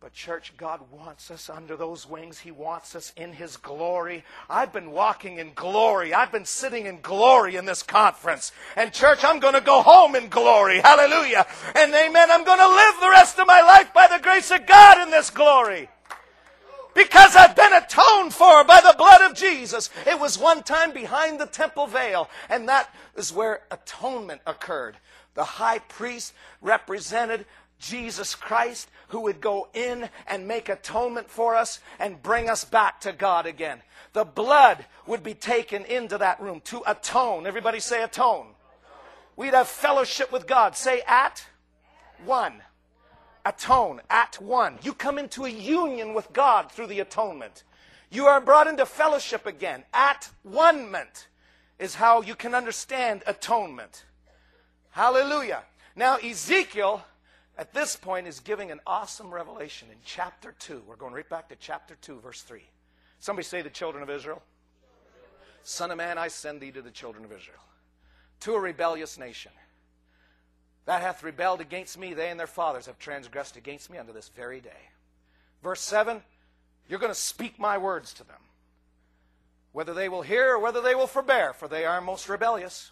But church, God wants us under those wings. He wants us in His glory. I've been walking in glory. I've been sitting in glory in this conference. And church, I'm going to go home in glory. Hallelujah. And amen. I'm going to live the rest of my life by the grace of God in this glory. Because I've been atoned for by the blood of Jesus. It was one time behind the temple veil. And that is where atonement occurred. The high priest represented Jesus Christ, who would go in and make atonement for us and bring us back to God again. The blood would be taken into that room to atone. Everybody say atone. We'd have fellowship with God. Say at one. Atone, at one. You come into a union with God through the atonement. You are brought into fellowship again. At one-ment is how you can understand atonement. Hallelujah. Now Ezekiel, at this point, is giving an awesome revelation in chapter 2. We're going right back to chapter 2, verse 3. Somebody say the children of Israel. Son of man, I send thee to the children of Israel, to a rebellious nation that hath rebelled against me. They and their fathers have transgressed against me unto this very day. Verse 7, you're going to speak my words to them, whether they will hear or whether they will forbear, for they are most rebellious.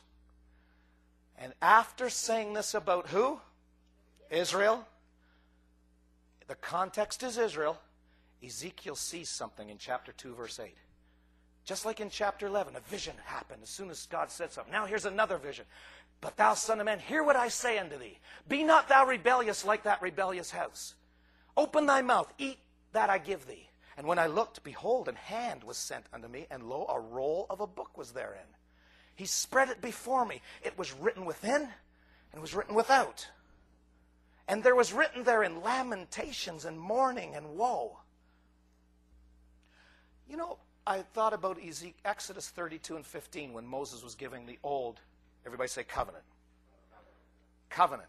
And after saying this about who? Israel. The context is Israel. Ezekiel sees something in chapter 2, verse 8. Just like in chapter 11, a vision happened as soon as God said something. Now here's another vision. But thou, son of man, hear what I say unto thee. Be not thou rebellious like that rebellious house. Open thy mouth, eat that I give thee. And when I looked, behold, an hand was sent unto me, and lo, a roll of a book was therein. He spread it before me. It was written within, and it was written without. And there was written therein lamentations and mourning and woe. You know, I thought about Exodus 32 and 15 when Moses was giving the old, everybody say covenant. Covenant.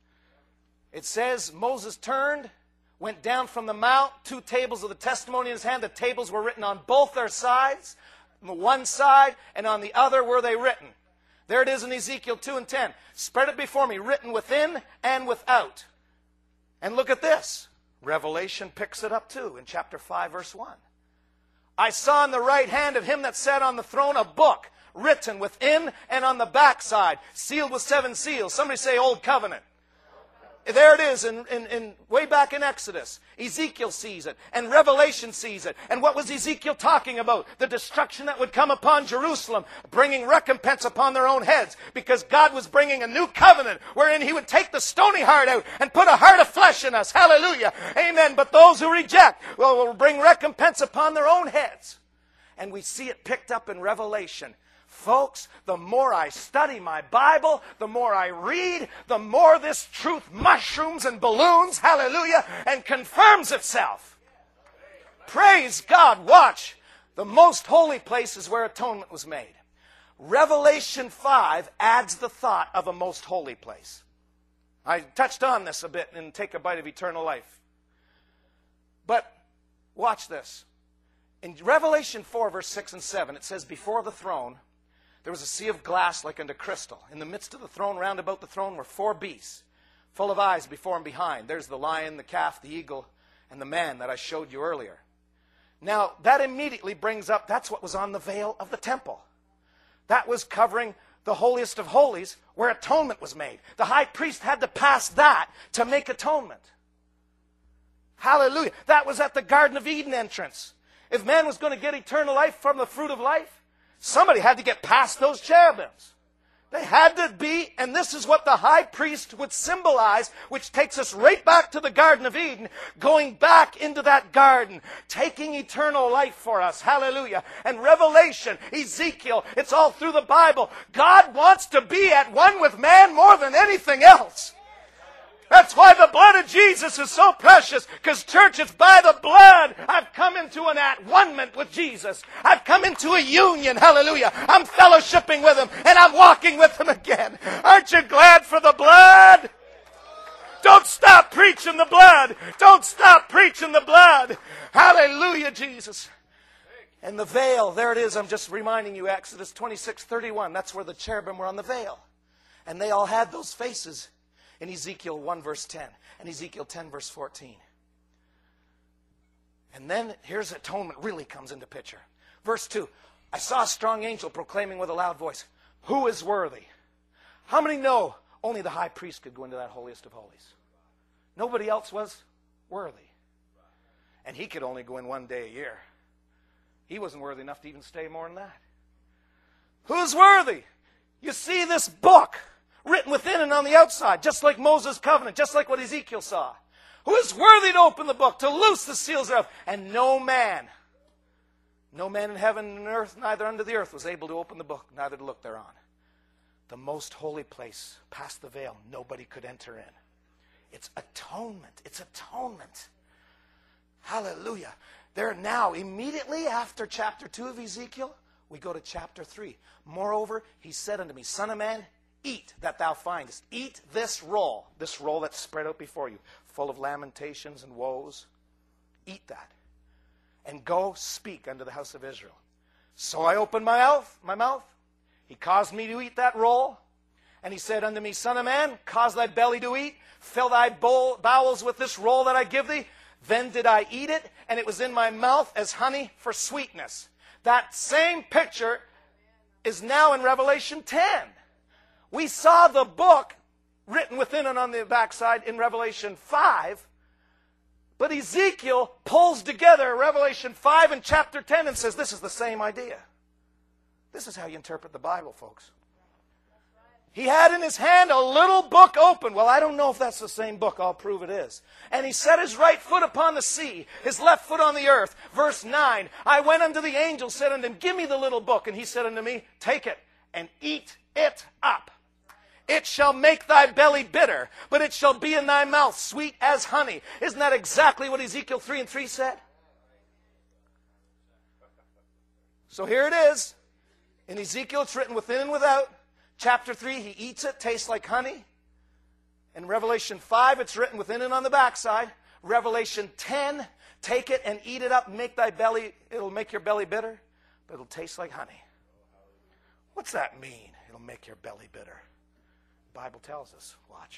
It says Moses turned, went down from the mount, 2 tables of the testimony in his hand. The tables were written on both their sides. On the one side and on the other were they written. There it is in Ezekiel 2 and 10. Spread it before me, written within and without. And look at this. Revelation picks it up too in chapter 5, verse 1. I saw in the right hand of him that sat on the throne a book written within and on the backside, sealed with 7 seals. Somebody say Old Covenant. There it is in way back in Exodus. Ezekiel sees it, and Revelation sees it. And what was Ezekiel talking about? The destruction that would come upon Jerusalem, bringing recompense upon their own heads, because God was bringing a new covenant wherein He would take the stony heart out and put a heart of flesh in us. Hallelujah. Amen. But those who reject will bring recompense upon their own heads. And we see it picked up in Revelation. Folks, the more I study my Bible, the more I read, the more this truth mushrooms and balloons, hallelujah, and confirms itself. Praise God. Watch. The most holy place is where atonement was made. Revelation 5 adds the thought of a most holy place. I touched on this a bit in Take a Bite of Eternal Life. But watch this. In Revelation 4, verse 6 and 7, it says, before the throne, there was a sea of glass like unto crystal. In the midst of the throne, round about the throne, were 4 beasts, full of eyes before and behind. There's the lion, the calf, the eagle, and the man that I showed you earlier. Now, that immediately brings up, that's what was on the veil of the temple. That was covering the holiest of holies, where atonement was made. The high priest had to pass that to make atonement. Hallelujah. That was at the Garden of Eden entrance. If man was going to get eternal life from the fruit of life, somebody had to get past those cherubims. They had to be, and this is what the high priest would symbolize, which takes us right back to the Garden of Eden, going back into that garden, taking eternal life for us. Hallelujah. And Revelation, Ezekiel, it's all through the Bible. God wants to be at one with man more than anything else. That's why the blood of Jesus is so precious, because church, it's by the blood I've come into an at-one-ment with Jesus. I've come into a union, hallelujah. I'm fellowshipping with Him, and I'm walking with Him again. Aren't you glad for the blood? Don't stop preaching the blood. Don't stop preaching the blood. Hallelujah, Jesus. And the veil, there it is. I'm just reminding you, Exodus 26:31. That's where the cherubim were on the veil. And they all had those faces in Ezekiel 1 verse 10 and Ezekiel 10 verse 14. And then here's atonement really comes into picture. Verse 2, I saw a strong angel proclaiming with a loud voice, who is worthy? How many know only the high priest could go into that holiest of holies? Nobody else was worthy. And he could only go in one day a year. He wasn't worthy enough to even stay more than that. Who's worthy? You see this book written within and on the outside, just like Moses' covenant, just like what Ezekiel saw. Who is worthy to open the book, to loose the seals thereof? And no man in heaven and earth, neither under the earth, was able to open the book, neither to look thereon. The most holy place, past the veil, nobody could enter in. It's atonement. It's atonement. Hallelujah. There now, immediately after chapter 2 of Ezekiel, we go to chapter 3. Moreover, he said unto me, Son of man, eat that thou findest. Eat this roll that's spread out before you, full of lamentations and woes. Eat that. And go speak unto the house of Israel. So I opened my mouth. He caused me to eat that roll. And he said unto me, Son of man, cause thy belly to eat. Fill thy bowels with this roll that I give thee. Then did I eat it, and it was in my mouth as honey for sweetness. That same picture is now in Revelation 10. We saw the book written within and on the backside in Revelation 5. But Ezekiel pulls together Revelation 5 and chapter 10 and says, this is the same idea. This is how you interpret the Bible, folks. He had in his hand a little book open. Well, I don't know if that's the same book. I'll prove it is. And he set his right foot upon the sea, his left foot on the earth. Verse 9, I went unto the angel, said unto him, give me the little book. And he said unto me, take it and eat it up. It shall make thy belly bitter, but it shall be in thy mouth sweet as honey. Isn't that exactly what Ezekiel 3:3 said? So here it is. In Ezekiel, it's written within and without. Chapter 3, he eats it, tastes like honey. In Revelation 5, it's written within and on the backside. Revelation 10, take it and eat it up, it'll make your belly bitter, but it'll taste like honey. What's that mean? It'll make your belly bitter. The Bible tells us. Watch.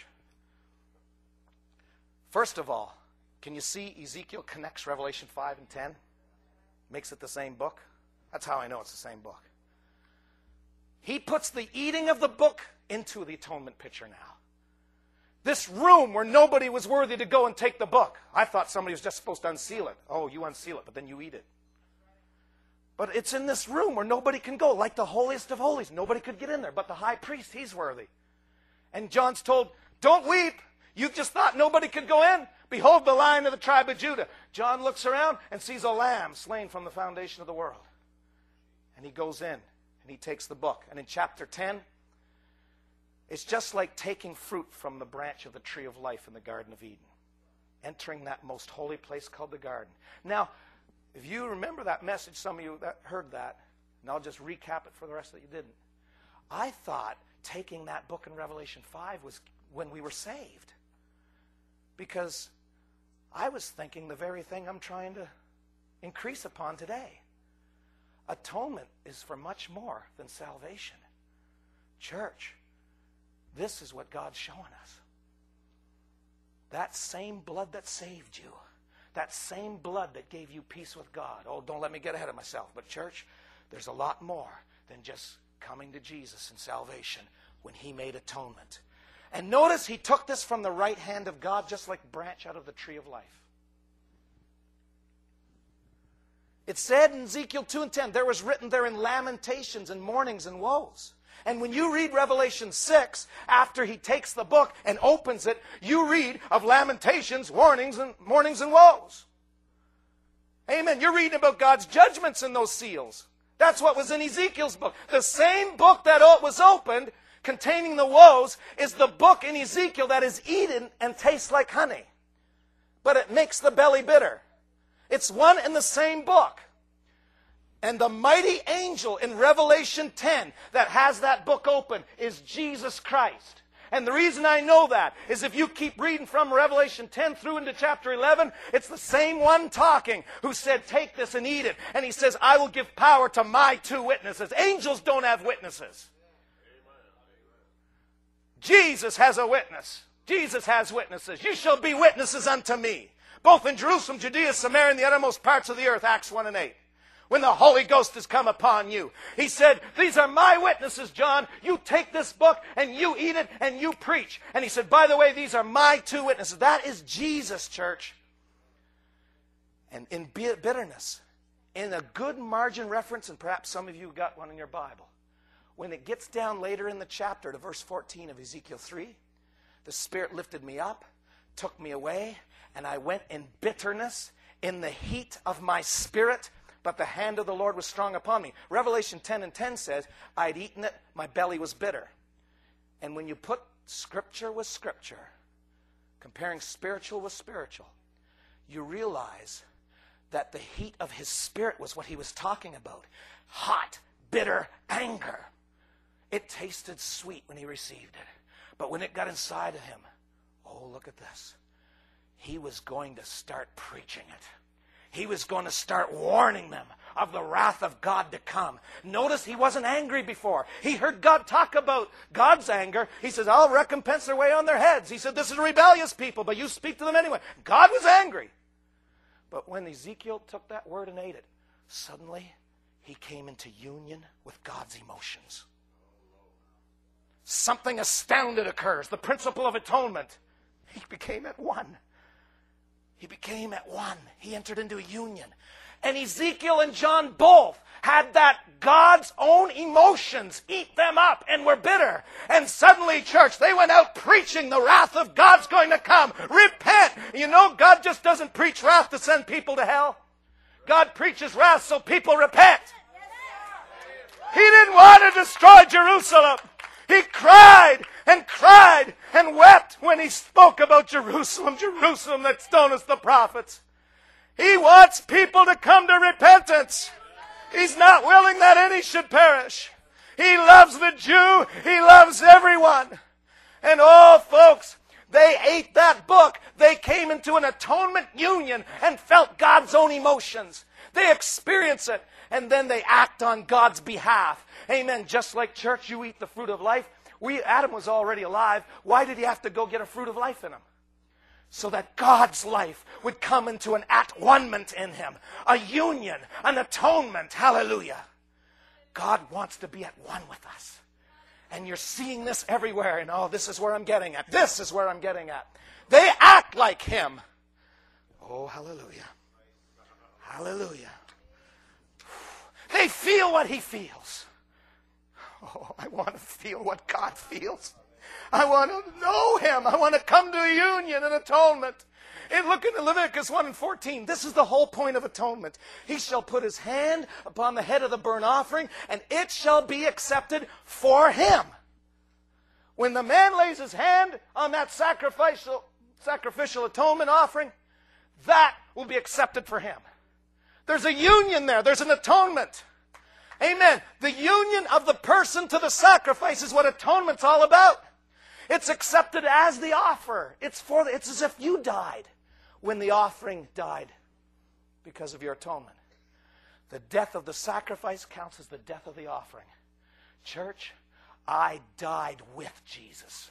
First of all, can you see Ezekiel connects Revelation 5 and 10? Makes it the same book? That's how I know it's the same book. He puts the eating of the book into the atonement picture now. This room where nobody was worthy to go and take the book. I thought somebody was just supposed to unseal it. Oh, you unseal it, but then you eat it. But it's in this room where nobody can go, like the holiest of holies. Nobody could get in there, but the high priest, he's worthy. And John's told, don't weep. You just thought nobody could go in? Behold the Lion of the tribe of Judah. John looks around and sees a lamb slain from the foundation of the world. And he goes in. And he takes the book. And in chapter 10, it's just like taking fruit from the branch of the tree of life in the Garden of Eden. Entering that most holy place called the garden. Now, if you remember that message, some of you that heard that, and I'll just recap it for the rest that you didn't. I thought taking that book in Revelation 5 was when we were saved. Because I was thinking the very thing I'm trying to increase upon today. Atonement is for much more than salvation. Church, this is what God's showing us. That same blood that saved you, that same blood that gave you peace with God. Oh, don't let me get ahead of myself. But church, there's a lot more than just coming to Jesus in salvation when he made atonement. And notice he took this from the right hand of God just like a branch out of the tree of life. It said in Ezekiel 2 and 10, there was written therein lamentations and mournings and woes. And when you read Revelation 6, after he takes the book and opens it, you read of lamentations, mournings, and woes. Amen. You're reading about God's judgments in those seals. That's what was in Ezekiel's book. The same book that was opened, containing the woes, is the book in Ezekiel that is eaten and tastes like honey. But it makes the belly bitter. It's one and the same book. And the mighty angel in Revelation 10 that has that book open is Jesus Christ. And the reason I know that is if you keep reading from Revelation 10 through into chapter 11, it's the same one talking who said, take this and eat it. And he says, I will give power to my two witnesses. Angels don't have witnesses. Jesus has a witness. Jesus has witnesses. You shall be witnesses unto me. both in Jerusalem, Judea, Samaria, and the uttermost parts of the earth, Acts 1 and 8. When the Holy Ghost has come upon you. He said, these are my witnesses, John. You take this book and you eat it and you preach. And he said, by the way, these are my two witnesses. That is Jesus, church. And in bitterness, in a good margin reference, and perhaps some of you got one in your Bible, when it gets down later in the chapter to verse 14 of Ezekiel 3, the Spirit lifted me up, took me away, and I went in bitterness, in the heat of my spirit, but the hand of the Lord was strong upon me. Revelation 10 and 10 says, I'd eaten it, my belly was bitter. And when you put Scripture with Scripture, comparing spiritual with spiritual, you realize that the heat of his spirit was what he was talking about. Hot, bitter anger. It tasted sweet when he received it. But when it got inside of him, oh, look at this. He was going to start preaching it. He was going to start warning them of the wrath of God to come. Notice he wasn't angry before. He heard God talk about God's anger. He says, I'll recompense their way on their heads. He said, this is rebellious people, but you speak to them anyway. God was angry. But when Ezekiel took that word and ate it, suddenly he came into union with God's emotions. Something astounded occurs. The principle of atonement. He became at one. He became at one. He entered into a union. And Ezekiel and John both had that God's own emotions eat them up and were bitter. And suddenly, church, they went out preaching the wrath of God's going to come. Repent. You know, God just doesn't preach wrath to send people to hell. God preaches wrath so people repent. He didn't want to destroy Jerusalem. He cried and wept when he spoke about Jerusalem, Jerusalem that stonest the prophets. He wants people to come to repentance. He's not willing that any should perish. He loves the Jew. He loves everyone. And oh, folks, they ate that book. They came into an atonement union and felt God's own emotions. They experience it, and then they act on God's behalf. Amen. Just like church, you eat the fruit of life. Adam was already alive. Why did he have to go get a fruit of life in him? So that God's life would come into an at-one-ment in him. A union, an atonement. Hallelujah. God wants to be at one with us. And you're seeing this everywhere. And oh, this is where I'm getting at. This is where I'm getting at. They act like him. Oh, hallelujah. Hallelujah. They feel what he feels. Oh, I want to feel what God feels. I want to know him. I want to come to a union and atonement. And look at Leviticus 1 and 14. This is the whole point of atonement. He shall put his hand upon the head of the burnt offering, and it shall be accepted for him. When the man lays his hand on that sacrificial atonement offering, that will be accepted for him. There's a union there. There's an atonement. Amen. The union of the person to the sacrifice is what atonement's all about. It's accepted as the offer. It's as if you died when the offering died because of your atonement. The death of the sacrifice counts as the death of the offering. Church, I died with Jesus.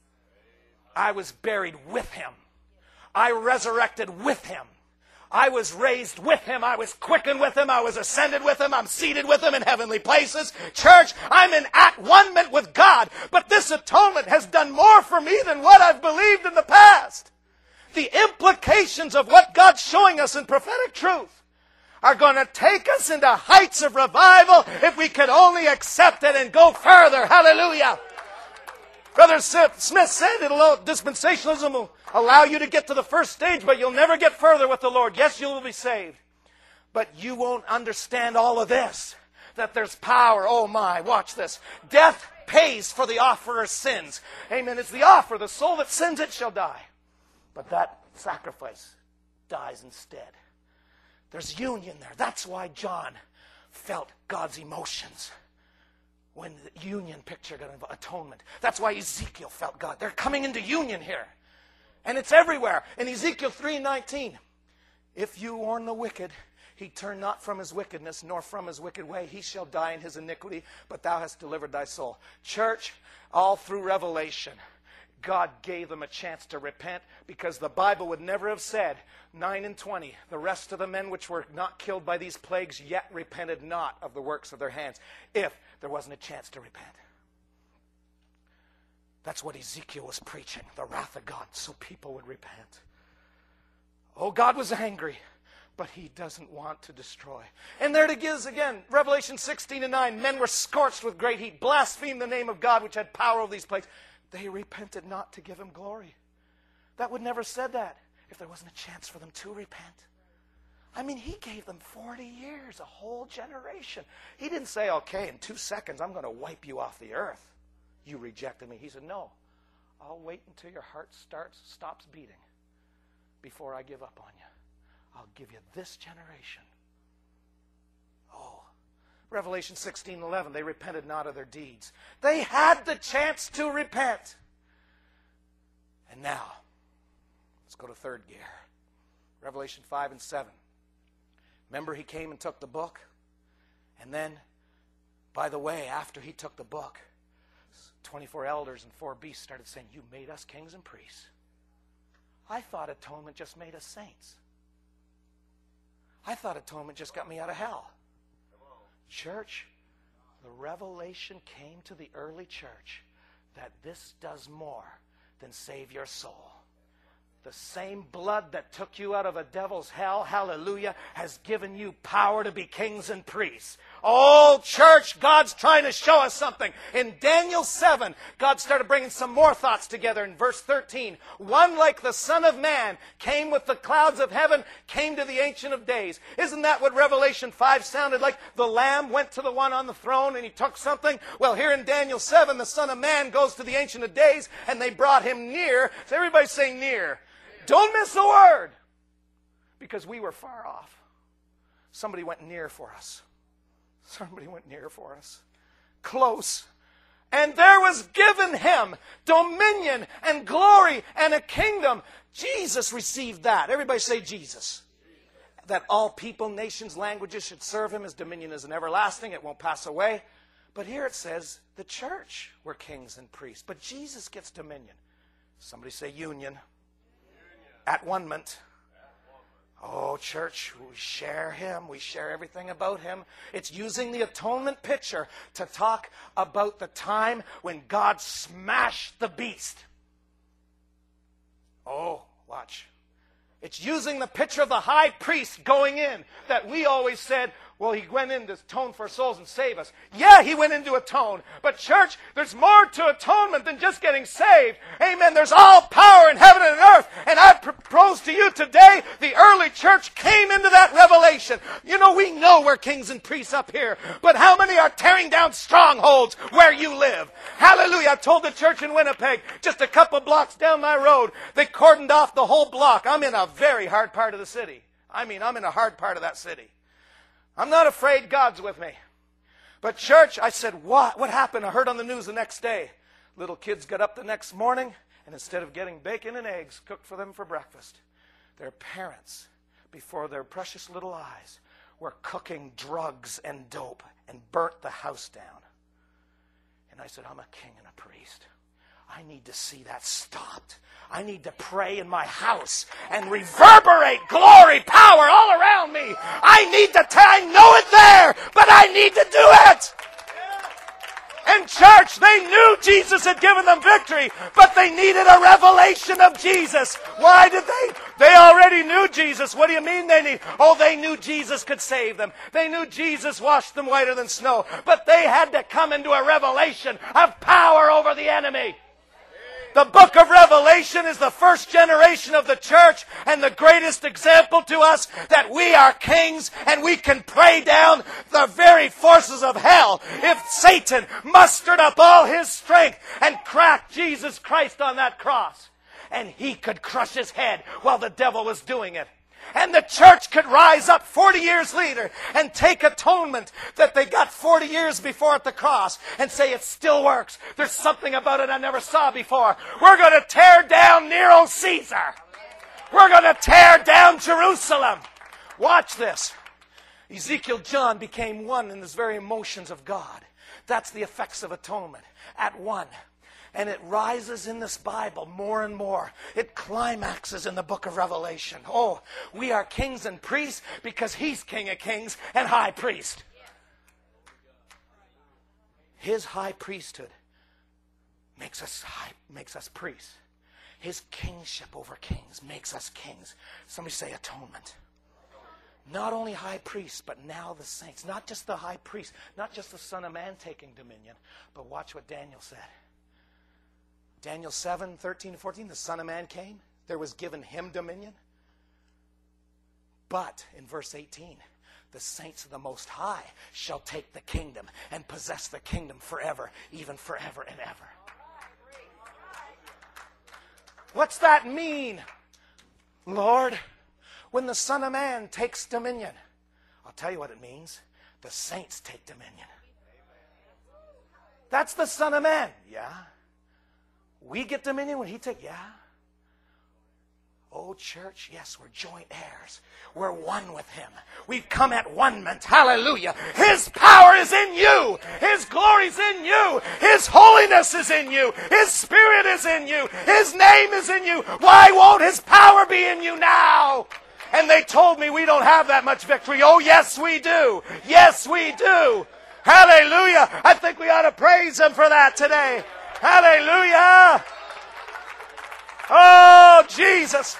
I was buried with him. I resurrected with him. I was raised with him. I was quickened with him. I was ascended with him. I'm seated with him in heavenly places. Church, I'm in at-one-ment with God. But this atonement has done more for me than what I've believed in the past. The implications of what God's showing us in prophetic truth are going to take us into heights of revival if we could only accept it and go further. Hallelujah. Brother Smith said dispensationalism will allow you to get to the first stage, but you'll never get further with the Lord. Yes, you will be saved. But you won't understand all of this. That there's power. Oh my, watch this. Death pays for the offerer's sins. Amen. It's the offer. The soul that sins, it shall die. But that sacrifice dies instead. There's union there. That's why John felt God's emotions. When the union picture got involved, atonement. That's why Ezekiel felt God. They're coming into union here. And it's everywhere. In Ezekiel 3:19, if you warn the wicked, he turn not from his wickedness, nor from his wicked way, he shall die in his iniquity, but thou hast delivered thy soul. Church, all through Revelation, God gave them a chance to repent, because the Bible would never have said, 9 and 20, the rest of the men which were not killed by these plagues yet repented not of the works of their hands, if there wasn't a chance to repent. That's what Ezekiel was preaching, the wrath of God, so people would repent. Oh, God was angry, but he doesn't want to destroy. And there it is again, Revelation 16:9. Men were scorched with great heat, blasphemed the name of God, which had power over these plagues. They repented not to give him glory. That would never have said that if there wasn't a chance for them to repent. I mean, he gave them 40 years, a whole generation. He didn't say, okay, in 2 seconds, I'm going to wipe you off the earth. You rejected me. He said, no, I'll wait until your heart stops beating before I give up on you. I'll give you this generation. Oh, Revelation 16:11, they repented not of their deeds. They had the chance to repent. And now, let's go to third gear. Revelation 5 and 7. Remember, he came and took the book? And then, by the way, after he took the book, 24 elders and 4 beasts started saying, you made us kings and priests. I thought atonement just made us saints. I thought atonement just got me out of hell. Church, the revelation came to the early church that this does more than save your soul. The same blood that took you out of a devil's hell, hallelujah, has given you power to be kings and priests. Oh, church, God's trying to show us something. In Daniel 7, God started bringing some more thoughts together in verse 13. One like the Son of Man came with the clouds of heaven, came to the Ancient of Days. Isn't that what Revelation 5 sounded like? The Lamb went to the one on the throne and he took something. Well, here in Daniel 7, the Son of Man goes to the Ancient of Days and they brought him near. So everybody say near. Don't miss a word, because we were far off. Somebody went near for us. Somebody went near for us. Close. And there was given him dominion and glory and a kingdom. Jesus received that. Everybody say Jesus. That all people, nations, languages should serve him. His dominion is an everlasting. It won't pass away. But here it says the church were kings and priests. But Jesus gets dominion. Somebody say union. At one-ment. Oh, church, we share him. We share everything about him. It's using the atonement picture to talk about the time when God smashed the beast. Oh, watch. It's using the picture of the high priest going in that we always said, well, he went in to atone for our souls and save us. Yeah, he went in to atone. But church, there's more to atonement than just getting saved. Amen. There's all power in heaven and earth. And I propose to you today, the early church came into that revelation. You know, we know we're kings and priests up here. But how many are tearing down strongholds where you live? Hallelujah. I told the church in Winnipeg, just a couple blocks down my road, they cordoned off the whole block. I'm in a very hard part of the city. I'm in a hard part of that city. I'm not afraid God's with me. But church, I said, what? What happened? I heard on the news the next day. Little kids got up the next morning, and instead of getting bacon and eggs cooked for them for breakfast, their parents, before their precious little eyes, were cooking drugs and dope and burnt the house down. And I said, I'm a king and a priest. I need to see that stopped. I need to pray in my house and reverberate glory, power all around me. I know it there, but I need to do it. And church, they knew Jesus had given them victory, but they needed a revelation of Jesus. Why did they? They already knew Jesus. What do you mean they need? Oh, they knew Jesus could save them. They knew Jesus washed them whiter than snow. But they had to come into a revelation of power over the enemy. The book of Revelation is the first generation of the church and the greatest example to us that we are kings and we can pray down the very forces of hell. If Satan mustered up all his strength and cracked Jesus Christ on that cross, and he could crush his head while the devil was doing it. And the church could rise up 40 years later and take atonement that they got 40 years before at the cross and say it still works. There's something about it I never saw before. We're going to tear down Nero Caesar. We're going to tear down Jerusalem. Watch this. Ezekiel John became one in his very emotions of God. That's the effects of atonement. At one. And it rises in this Bible more and more. It climaxes in the book of Revelation. Oh, we are kings and priests because He's King of Kings and High Priest. His high priesthood makes us priests. His kingship over kings makes us kings. Somebody say atonement. Not only high priest, but now the saints. Not just the high priest, not just the Son of Man taking dominion, but watch what Daniel said. Daniel 7, 13 to 14, the Son of Man came. There was given Him dominion. But, in verse 18, the saints of the Most High shall take the kingdom and possess the kingdom forever, even forever and ever. What's that mean, Lord? When the Son of Man takes dominion, I'll tell you what it means. The saints take dominion. That's the Son of Man. Yeah. We get dominion when He takes. Yeah. Oh, church, yes, we're joint heirs. We're one with Him. We've come at one-ment. Hallelujah. His power is in you. His glory is in you. His holiness is in you. His Spirit is in you. His name is in you. Why won't His power be in you now? And they told me we don't have that much victory. Oh, yes, we do. Yes, we do. Hallelujah. I think we ought to praise Him for that today. Hallelujah. Oh, Jesus.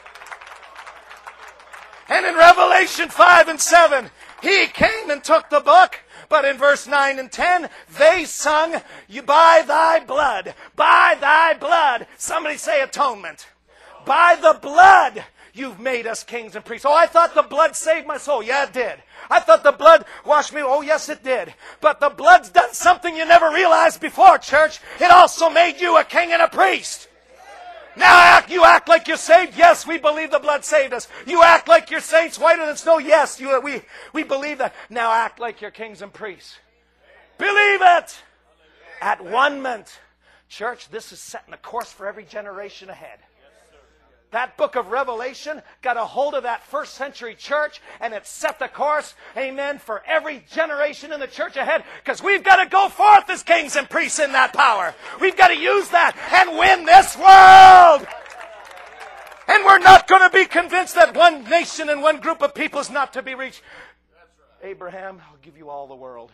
And in Revelation 5 and 7, He came and took the book. But in verse 9 and 10, they sung, by Thy blood, by Thy blood. Somebody say atonement. By the blood, You've made us kings and priests. Oh, I thought the blood saved my soul. Yeah, it did. I thought the blood washed me. Oh, yes, it did. But the blood's done something you never realized before, church. It also made you a king and a priest. Now you act like you're saved. Yes, we believe the blood saved us. You act like you're saints whiter than snow. Yes, we believe that. Now act like you're kings and priests. Believe it. At one-ment. Church, this is setting a course for every generation ahead. That book of Revelation got a hold of that first century church, and it set the course, amen, for every generation in the church ahead, because we've got to go forth as kings and priests in that power. We've got to use that and win this world. And we're not going to be convinced that one nation and one group of people is not to be reached. Abraham, I'll give you all the world.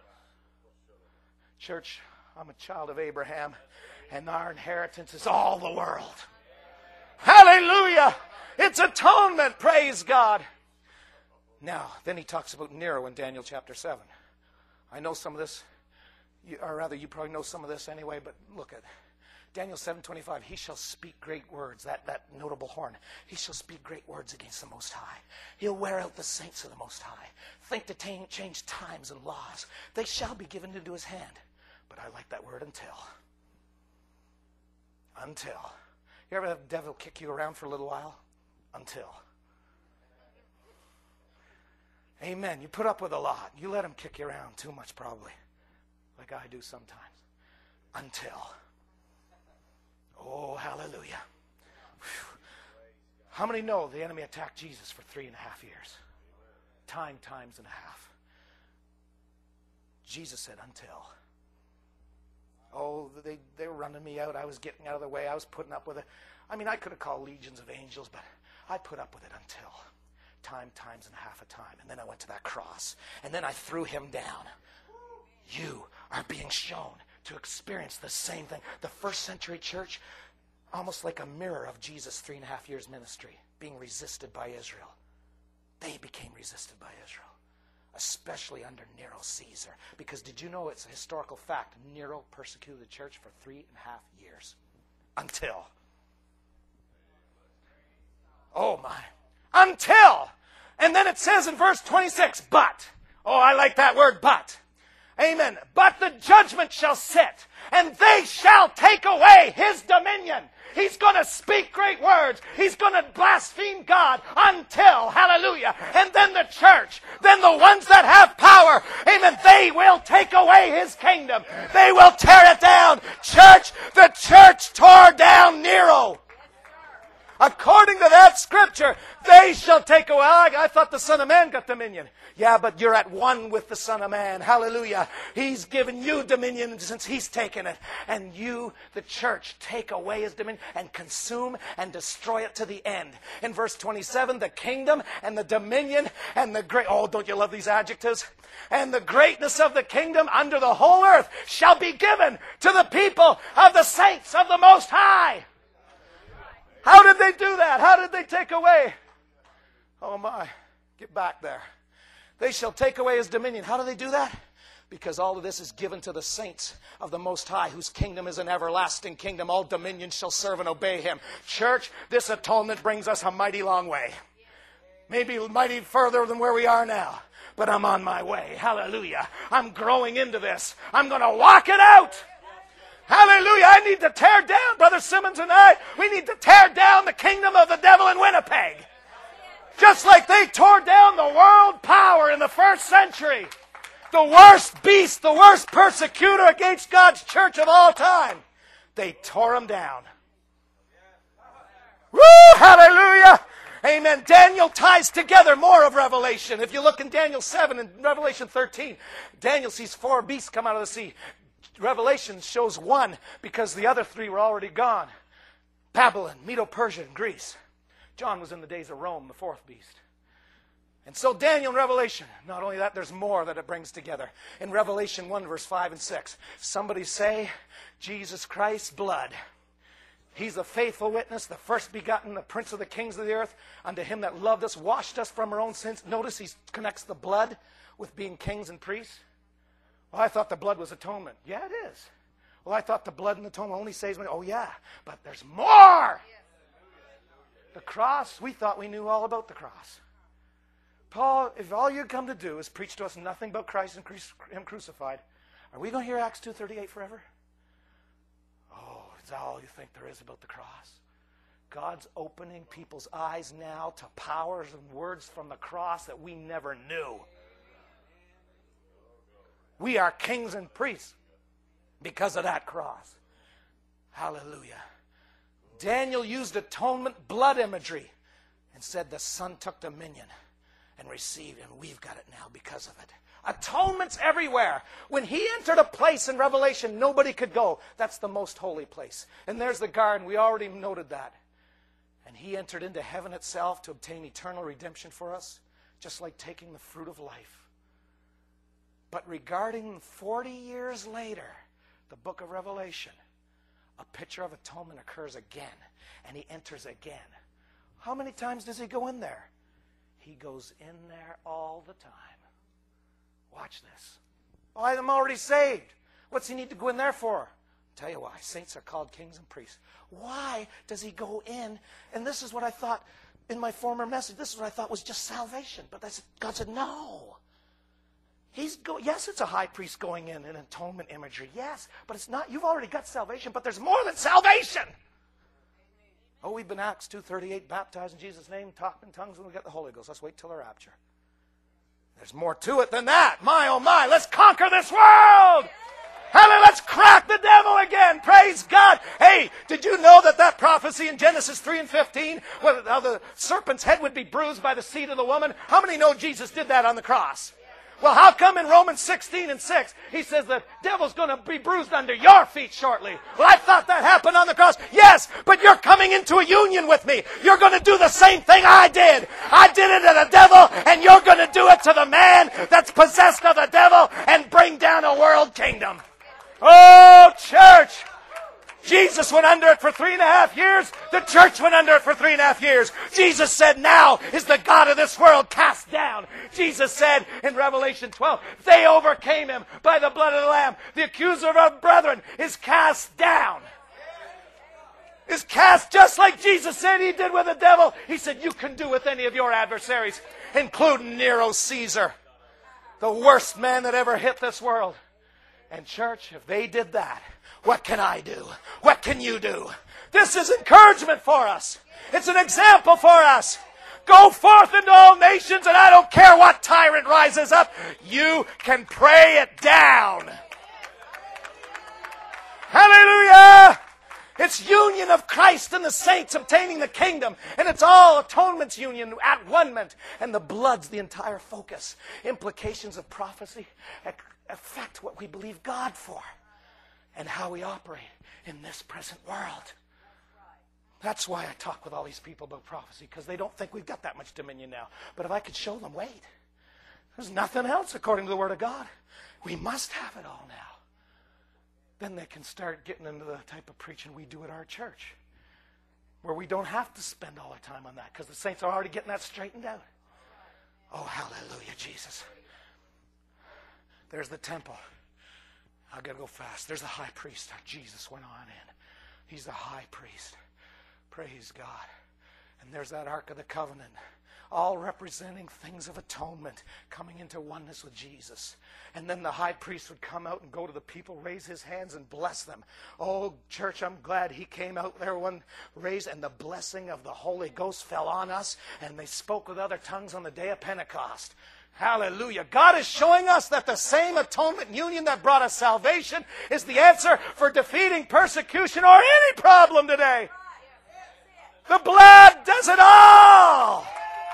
Church, I'm a child of Abraham, and our inheritance is all the world. Hallelujah! It's atonement, praise God. Now, then he talks about Nero in Daniel chapter 7. I know some of this, or rather you probably know some of this anyway, but look at Daniel 7:25. He shall speak great words, that notable horn. He shall speak great words against the Most High. He'll wear out the saints of the Most High. Think to change times and laws. They shall be given into his hand. But I like that word, until. Until. You ever have the devil kick you around for a little while? Until. Amen. You put up with a lot. You let him kick you around too much, probably. Like I do sometimes. Until. Oh, hallelujah. Whew. How many know the enemy attacked Jesus for 3.5 years? Times and a half. Jesus said, until. Oh, they were running me out. I was getting out of the way. I was putting up with it. I mean, I could have called legions of angels, but I put up with it until. Times and a half a time. And then I went to that cross. And then I threw him down. You are being shown to experience the same thing. The first century church, almost like a mirror of Jesus' 3.5 years ministry, being resisted by Israel. They became resisted by Israel. Especially under Nero Caesar. Because did you know it's a historical fact? Nero persecuted the church for 3.5 years. Until. Oh my. Until. And then it says in verse 26, but. Oh, I like that word, but. Amen. But the judgment shall sit, and they shall take away his dominion. He's going to speak great words. He's going to blaspheme God until, hallelujah. And then the church, then the ones that have power, amen, they will take away his kingdom. They will tear it down. Church, the church tore down Nero. According to that scripture, they shall take away. I thought the Son of Man got dominion. Yeah, but you're at one with the Son of Man. Hallelujah. He's given you dominion since He's taken it. And you, the church, take away His dominion and consume and destroy it to the end. In verse 27, the kingdom and the dominion and the great... Oh, don't you love these adjectives? And the greatness of the kingdom under the whole earth shall be given to the people of the saints of the Most High. How did they do that? How did they take away? Oh my, get back there. They shall take away His dominion. How do they do that? Because all of this is given to the saints of the Most High, whose kingdom is an everlasting kingdom. All dominions shall serve and obey Him. Church, this atonement brings us a mighty long way. Maybe mighty further than where we are now. But I'm on my way. Hallelujah. I'm growing into this. I'm going to walk it out. Hallelujah. I need to tear down, Brother Simmons and I, we need to tear down the kingdom of the devil in Winnipeg. Just like they tore down the world power in the first century. The worst beast, the worst persecutor against God's church of all time. They tore him down. Woo! Hallelujah! Amen. Daniel ties together more of Revelation. If you look in Daniel 7 and Revelation 13, Daniel sees 4 beasts come out of the sea. Revelation shows 1 because the other 3 were already gone. Babylon, Medo-Persia, and Greece. John was in the days of Rome, the 4th beast. And so Daniel and Revelation, not only that, there's more that it brings together. In Revelation 1, verse 5 and 6, somebody say, Jesus Christ's blood. He's the faithful witness, the first begotten, the prince of the kings of the earth. Unto Him that loved us, washed us from our own sins. Notice He connects the blood with being kings and priests. Well, I thought the blood was atonement. Yeah, it is. Well, I thought the blood and atonement only saves me. Oh, yeah, but there's more. The cross, we thought we knew all about the cross. Paul, if all you come to do is preach to us nothing but Christ and Him crucified, are we going to hear Acts 2:38 forever? Oh, is that all you think there is about the cross? God's opening people's eyes now to powers and words from the cross that we never knew. We are kings and priests because of that cross. Hallelujah. Daniel used atonement blood imagery and said the Son took dominion and received, and we've got it now because of it. Atonement's everywhere. When He entered a place in Revelation, nobody could go. That's the most holy place. And there's the garden. We already noted that. And He entered into heaven itself to obtain eternal redemption for us, just like taking the fruit of life. But regarding 40 years later, the book of Revelation, a picture of atonement occurs again, and He enters again. How many times does He go in there? He goes in there all the time. Watch this. Oh, I'm already saved. What's He need to go in there for? I'll tell you why. Saints are called kings and priests. Why does He go in? And this is what I thought in my former message. This is what I thought was just salvation. But God said, no. Yes, it's a high priest going in atonement imagery. Yes, but it's not. You've already got salvation, but there's more than salvation. Oh, we've been Acts 2:38, baptized in Jesus' name, talking in tongues when we get the Holy Ghost. Let's wait till the rapture. There's more to it than that. My, oh my, let's conquer this world. Hallelujah, let's crack the devil again. Praise God. Hey, did you know that prophecy in Genesis 3 and 15, how the serpent's head would be bruised by the seed of the woman? How many know Jesus did that on the cross? Well, how come in Romans 16 and 6, He says the devil's going to be bruised under your feet shortly? Well, I thought that happened on the cross. Yes, but you're coming into a union with me. You're going to do the same thing I did. I did it to the devil, and you're going to do it to the man that's possessed of the devil and bring down a world kingdom. Oh, church! Jesus went under it for 3.5 years. The church went under it for 3.5 years. Jesus said, now is the God of this world cast down. Jesus said in Revelation 12, they overcame Him by the blood of the Lamb. The accuser of our brethren is cast down. Is cast just like Jesus said He did with the devil. He said, you can do with any of your adversaries, including Nero Caesar, the worst man that ever hit this world. And church, if they did that, what can I do? What can you do? This is encouragement for us. It's an example for us. Go forth into all nations, and I don't care what tyrant rises up. You can pray it down. Hallelujah! It's union of Christ and the saints obtaining the kingdom. And it's all atonement's union at one-ment. And the blood's the entire focus. Implications of prophecy affect what we believe God for and how we operate in this present world. That's why I talk with all these people about prophecy, because they don't think we've got that much dominion now. But if I could show them, wait, there's nothing else according to the Word of God. We must have it all now. Then they can start getting into the type of preaching we do at our church, where we don't have to spend all our time on that, because the saints are already getting that straightened out. Oh, hallelujah, Jesus. There's the temple. I've got to go fast. There's the high priest. Jesus went on in. He's the high priest. Praise God. And there's that Ark of the Covenant, all representing things of atonement, coming into oneness with Jesus. And then the high priest would come out and go to the people, raise his hands and bless them. Oh, church, I'm glad he came out there one raised, and the blessing of the Holy Ghost fell on us, and they spoke with other tongues on the day of Pentecost. Hallelujah. God is showing us that the same atonement union that brought us salvation is the answer for defeating persecution or any problem today. The blood does it all.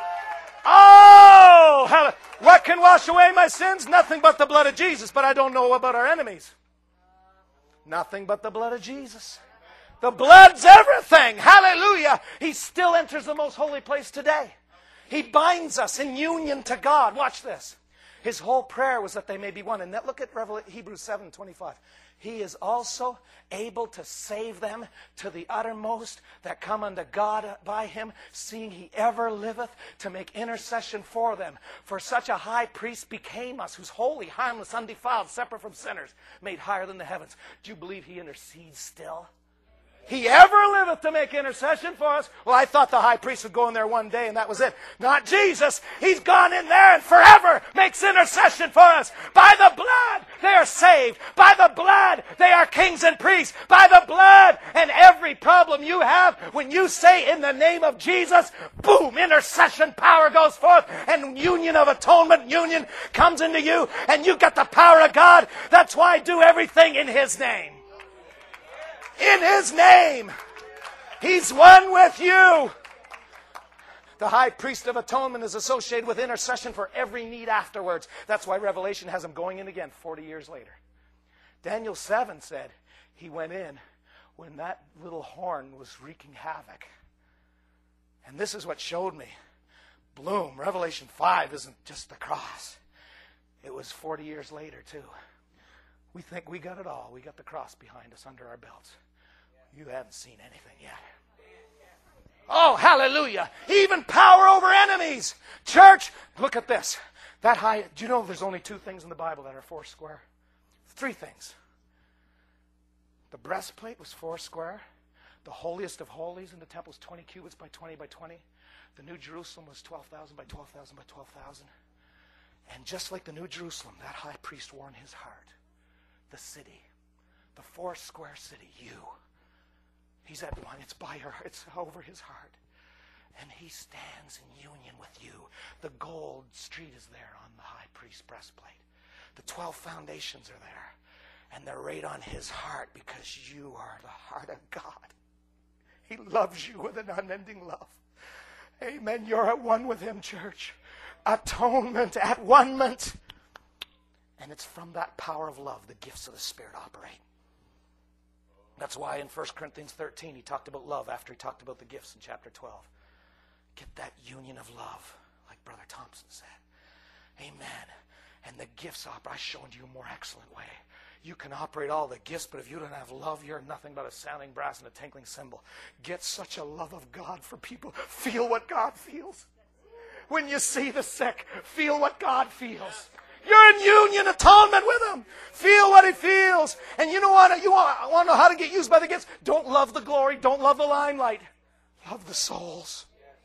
Oh, what can wash away my sins? Nothing but the blood of Jesus. But I don't know about our enemies. Nothing but the blood of Jesus. The blood's everything. Hallelujah. He still enters the most holy place today. He binds us in union to God. Watch this. His whole prayer was that they may be one. And look at Hebrews 7:25. He is also able to save them to the uttermost that come unto God by him, seeing he ever liveth to make intercession for them. For such a high priest became us, who's holy, harmless, undefiled, separate from sinners, made higher than the heavens. Do you believe he intercedes still? He ever liveth to make intercession for us. Well, I thought the high priest would go in there one day and that was it. Not Jesus. He's gone in there and forever makes intercession for us. By the blood, they are saved. By the blood, they are kings and priests. By the blood, and every problem you have, when you say in the name of Jesus, boom, intercession power goes forth, and union of atonement, union comes into you, and you got the power of God. That's why I do everything in his name. In his name. He's one with you. The high priest of atonement is associated with intercession for every need afterwards. That's why Revelation has him going in again 40 years later. Daniel 7 said he went in when that little horn was wreaking havoc. And this is what showed me. Bloom, Revelation 5 isn't just the cross. It was 40 years later too. We think we got it all. We got the cross behind us under our belts. You haven't seen anything yet. Oh, hallelujah. Even power over enemies. Church, look at this. That high, do you know there's only two things in the Bible that are four square? Three things. The breastplate was four square. The holiest of holies in the temple was 20 cubits by 20 by 20. The New Jerusalem was 12,000 by 12,000 by 12,000. And just like the New Jerusalem, that high priest wore in his heart the city, the four square city, you. He's at one. It's by her. It's over his heart. And he stands in union with you. The gold street is there on the high priest's breastplate. The 12 foundations are there. And they're right on his heart because you are the heart of God. He loves you with an unending love. Amen. You're at one with him, church. Atonement, at one-ment. And it's from that power of love the gifts of the Spirit operate. That's why in 1 Corinthians 13 he talked about love after he talked about the gifts in chapter 12. Get that union of love, like Brother Thompson said. Amen. And the gifts operate. I've shown you a more excellent way. You can operate all the gifts, but if you don't have love, you're nothing but a sounding brass and a tinkling cymbal. Get such a love of God for people. Feel what God feels. When you see the sick, feel what God feels. You're in union, atonement with him. Feel what he feels. And you know what? You want to know how to get used by the gifts? Don't love the glory. Don't love the limelight. Love the souls.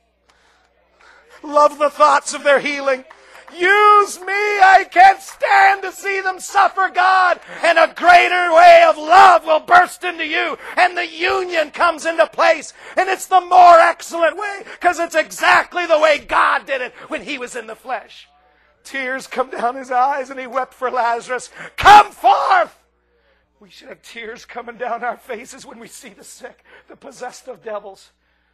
Love the thoughts of their healing. Use me. I can't stand to see them suffer, God. And a greater way of love will burst into you. And the union comes into place. And it's the more excellent way because it's exactly the way God did it when he was in the flesh. Tears come down his eyes and he wept for Lazarus. Come forth! We should have tears coming down our faces when we see the sick, the possessed of devils.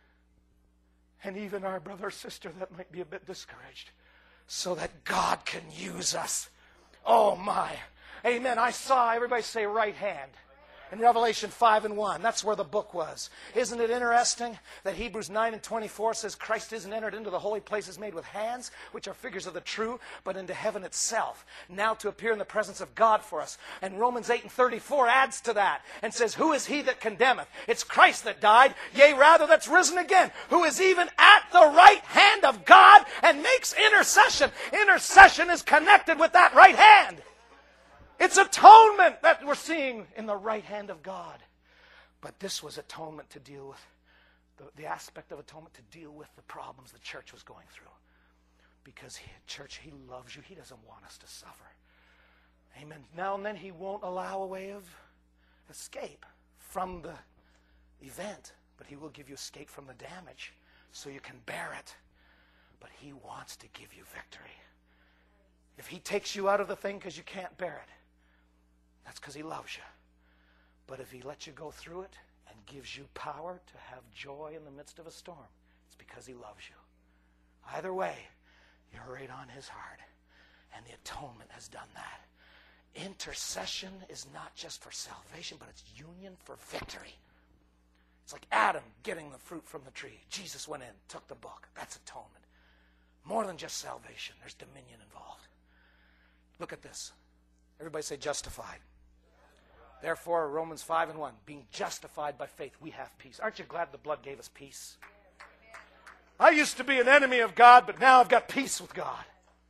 And even our brother or sister that might be a bit discouraged. So that God can use us. Oh my. Amen. I saw everybody say right hand. In Revelation 5:1, that's where the book was. Isn't it interesting that Hebrews 9:24 says Christ isn't entered into the holy places made with hands, which are figures of the true, but into heaven itself, now to appear in the presence of God for us. And Romans 8:34 adds to that and says, who is he that condemneth? It's Christ that died, yea, rather that's risen again, who is even at the right hand of God and makes intercession. Intercession is connected with that right hand. It's atonement that we're seeing in the right hand of God. But this was atonement to deal with, the aspect of atonement to deal with the problems the church was going through. Because church, he loves you. He doesn't want us to suffer. Amen. Now and then he won't allow a way of escape from the event. But he will give you escape from the damage so you can bear it. But he wants to give you victory. If he takes you out of the thing because you can't bear it, that's because he loves you. But if he lets you go through it and gives you power to have joy in the midst of a storm, it's because he loves you. Either way, you're right on his heart. And the atonement has done that. Intercession is not just for salvation, but it's union for victory. It's like Adam getting the fruit from the tree. Jesus went in, took the book. That's atonement. More than just salvation. There's dominion involved. Look at this. Everybody say justified. Therefore, Romans 5:1, being justified by faith, we have peace. Aren't you glad the blood gave us peace? I used to be an enemy of God, but now I've got peace with God.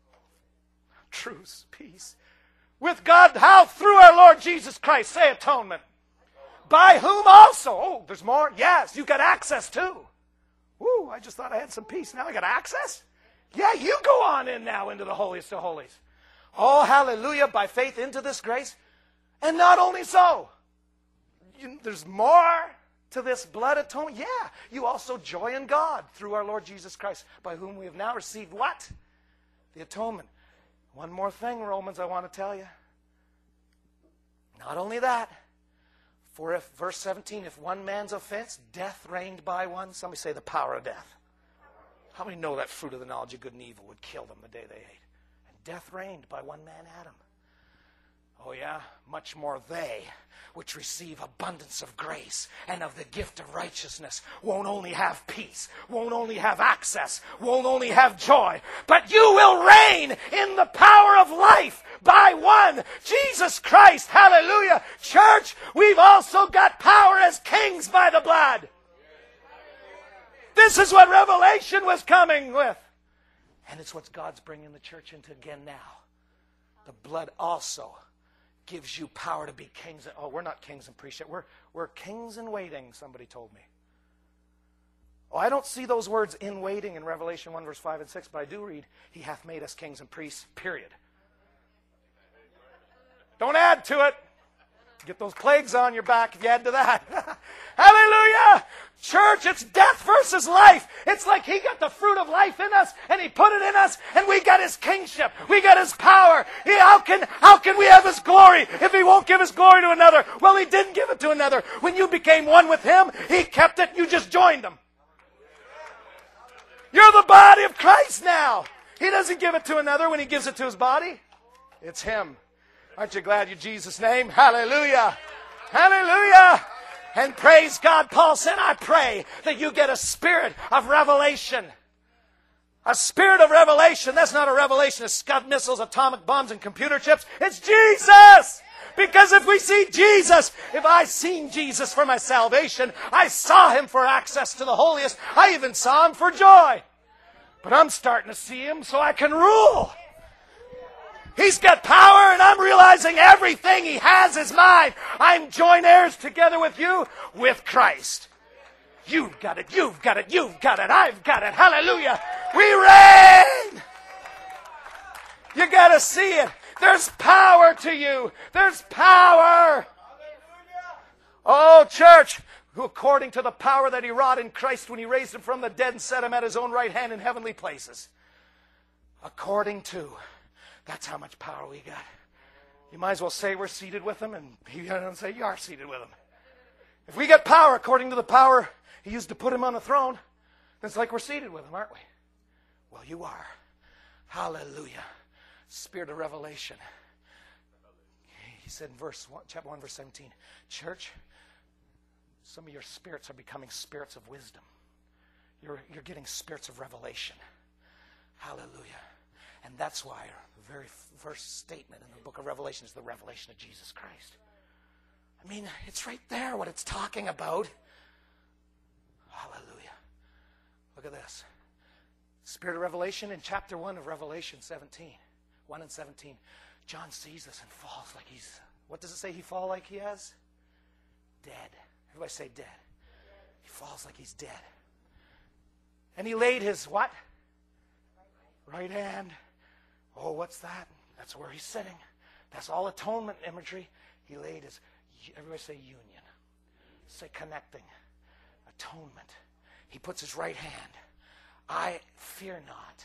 Truce, peace. With God, how? Through our Lord Jesus Christ. Say atonement. By whom also? Oh, there's more? Yes, you've got access too. Woo, I just thought I had some peace. Now I got access? Yeah, you go on in now into the holiest of holies. Oh, hallelujah, by faith into this grace. And not only so, there's more to this blood atonement. Yeah, you also joy in God through our Lord Jesus Christ, by whom we have now received what? The atonement. One more thing, Romans, I want to tell you. Not only that, for if, verse 17, if one man's offense, death reigned by one. Somebody say the power of death. How many know that fruit of the knowledge of good and evil would kill them the day they ate? And death reigned by one man, Adam. Oh yeah, much more they, which receive abundance of grace and of the gift of righteousness, won't only have peace, won't only have access, won't only have joy, but you will reign in the power of life by one, Jesus Christ. Hallelujah. Church, we've also got power as kings by the blood. This is what Revelation was coming with. And it's what God's bringing the church into again now. The blood also gives you power to be kings. Oh, we're not kings and priests yet. We're kings in waiting, somebody told me. Oh, I don't see those words in waiting in Revelation 1, verse 5 and 6, but I do read, he hath made us kings and priests, period. Don't add to it. Get those plagues on your back if you add to that. Hallelujah! Church, it's death versus life. It's like he got the fruit of life in us, and he put it in us, and we got his kingship. We got his power. How can we have his glory if he won't give his glory to another? Well, he didn't give it to another. When you became one with him, he kept it, you just joined him. You're the body of Christ now. He doesn't give it to another when he gives it to his body. It's him. Aren't you glad you're Jesus' name? Hallelujah. Hallelujah. And praise God, Paul said, I pray that you get a spirit of revelation. A spirit of revelation. That's not a revelation of Scud missiles, atomic bombs, and computer chips. It's Jesus. Because if we see Jesus, if I seen Jesus for my salvation, I saw him for access to the holiest. I even saw him for joy. But I'm starting to see him so I can rule. He's got power, and I'm realizing everything he has is mine. I'm joint heirs together with you, with Christ. You've got it, you've got it, you've got it, I've got it. Hallelujah. We reign. You got to see it. There's power to you. There's power. Oh, church, who according to the power that he wrought in Christ when he raised him from the dead and set him at his own right hand in heavenly places. According to... That's how much power we got. You might as well say we're seated with him, and he doesn't say you are seated with him. If we get power according to the power he used to put him on the throne, then it's like we're seated with him, aren't we? Well, you are. Hallelujah. Spirit of revelation. He said in chapter 1, verse 17, church, some of your spirits are becoming spirits of wisdom. You're getting spirits of revelation. Hallelujah. And that's why the very first statement in the book of Revelation is the revelation of Jesus Christ. I mean, it's right there what it's talking about. Hallelujah. Look at this. Spirit of revelation in chapter 1 of Revelation 17. 1 and 17. John sees this and falls like he's, what does it say he fall like he is? Dead. Everybody say dead. He falls like he's dead. And he laid his what? Right hand. Oh, what's that? That's where he's sitting. That's all atonement imagery. He laid his, everybody say union. Say connecting. Atonement. He puts his right hand. I fear not.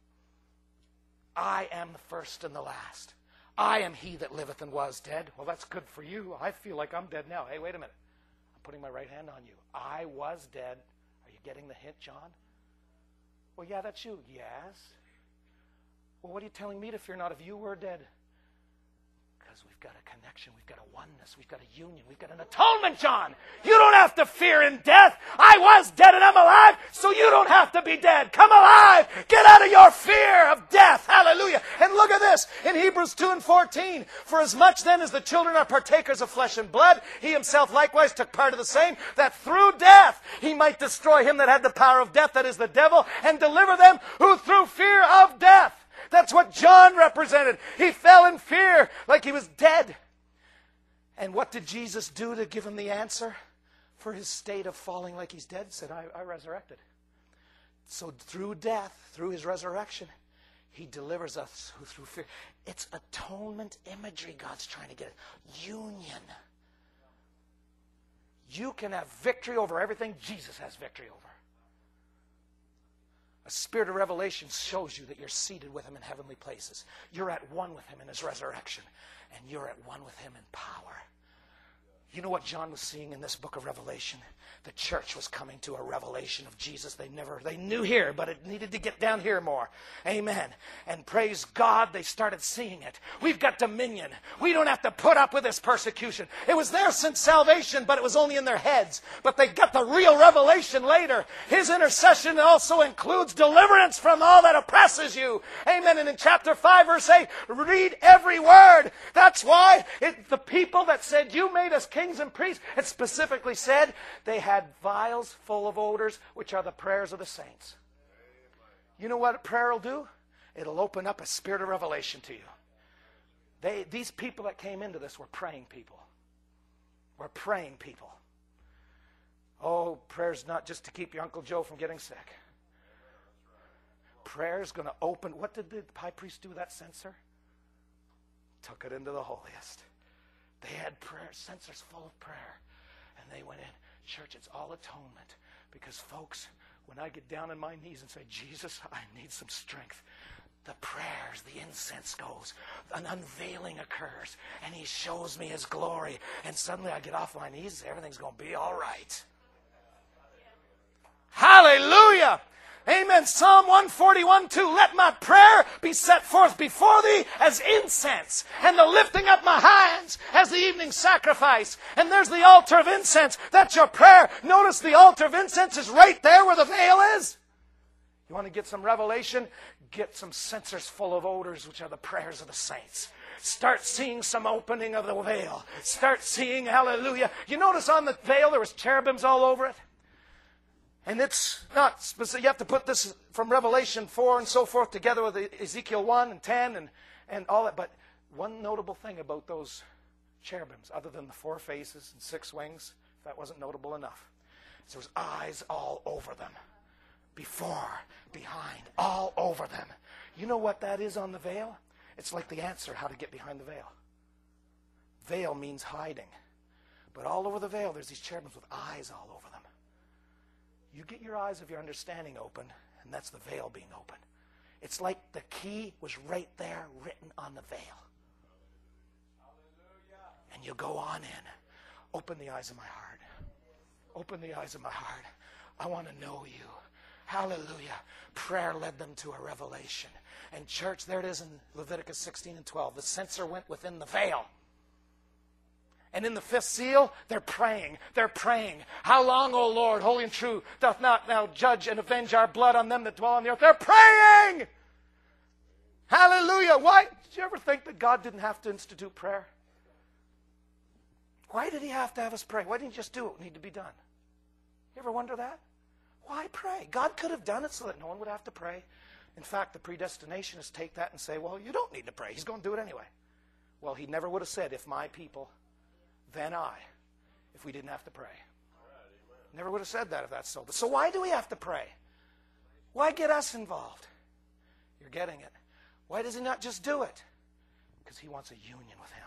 I am the first and the last. I am he that liveth and was dead. Well, that's good for you. I feel like I'm dead now. Hey, wait a minute. I'm putting my right hand on you. I was dead. Are you getting the hint, John? Well, yeah, that's you. Yes. Well, what are you telling me to fear not if you were dead? Because we've got a connection. We've got a oneness. We've got a union. We've got an atonement, John. You don't have to fear in death. I was dead and I'm alive, so you don't have to be dead. Come alive. Get out of your fear of death. Hallelujah. And look at this in Hebrews 2 and 14. For as much then as the children are partakers of flesh and blood, he himself likewise took part of the same, that through death he might destroy him that had the power of death, that is the devil, and deliver them who through fear of death. That's what John represented. He fell in fear like he was dead. And what did Jesus do to give him the answer for his state of falling like he's dead? He said, I resurrected. So through death, through his resurrection, he delivers us who through fear. It's atonement imagery God's trying to get. Union. You can have victory over everything Jesus has victory over. A spirit of revelation shows you that you're seated with him in heavenly places. You're at one with him in his resurrection. And you're at one with him in power. You know what John was seeing in this book of Revelation? The church was coming to a revelation of Jesus. They knew here, but it needed to get down here more. Amen. And praise God, they started seeing it. We've got dominion. We don't have to put up with this persecution. It was there since salvation, but it was only in their heads. But they got the real revelation later. His intercession also includes deliverance from all that oppresses you. Amen. And in chapter 5, verse 8, read every word. That's why the people that said, you made us kings and priests, it specifically said they had vials full of odors, which are the prayers of the saints. You know what prayer will do? It'll open up a spirit of revelation to you. These people that came into this were praying people. We're praying people. Oh, prayer's not just to keep your Uncle Joe from getting sick. Prayer's going to open. What did the high priest do with that censer? Took it into the holiest. They had prayer, censers full of prayer. And they went in. Church, it's all atonement. Because, folks, when I get down on my knees and say, Jesus, I need some strength, the prayers, the incense goes. An unveiling occurs. And he shows me his glory. And suddenly I get off my knees and everything's going to be all right. Hallelujah! Amen. Psalm 141:2. Let my prayer be set forth before thee as incense, and the lifting up my hands as the evening sacrifice. And there's the altar of incense. That's your prayer. Notice the altar of incense is right there where the veil is. You want to get some revelation? Get some censers full of odors, which are the prayers of the saints. Start seeing some opening of the veil. Start seeing, hallelujah. You notice on the veil there was cherubims all over it? And it's not specific. You have to put this from Revelation 4 and so forth together with Ezekiel 1 and 10 and all that. But one notable thing about those cherubims, other than the 4 faces and 6 wings, if that wasn't notable enough, is there was eyes all over them. Before, behind, all over them. You know what that is on the veil? It's like the answer how to get behind the veil. Veil means hiding. But all over the veil, there's these cherubims with eyes all over them. You get your eyes of your understanding open, and that's the veil being open. It's like the key was right there written on the veil. And you go on in. Open the eyes of my heart. Open the eyes of my heart. I want to know you. Hallelujah. Prayer led them to a revelation. And church, there it is in Leviticus 16 and 12. The censer went within the veil. And in the fifth seal, they're praying. They're praying. How long, O Lord, holy and true, doth not thou judge and avenge our blood on them that dwell on the earth? They're praying. Hallelujah. Why? Did you ever think that God didn't have to institute prayer? Why did he have to have us pray? Why didn't he just do what needed to be done? You ever wonder that? Why pray? God could have done it so that no one would have to pray. In fact, the predestinationists take that and say, well, you don't need to pray. He's going to do it anyway. Well, he never would have said, if my people, then I, if we didn't have to pray. Never would have said that if that's so. But so why do we have to pray? Why get us involved? You're getting it. Why does he not just do it? Because he wants a union with him.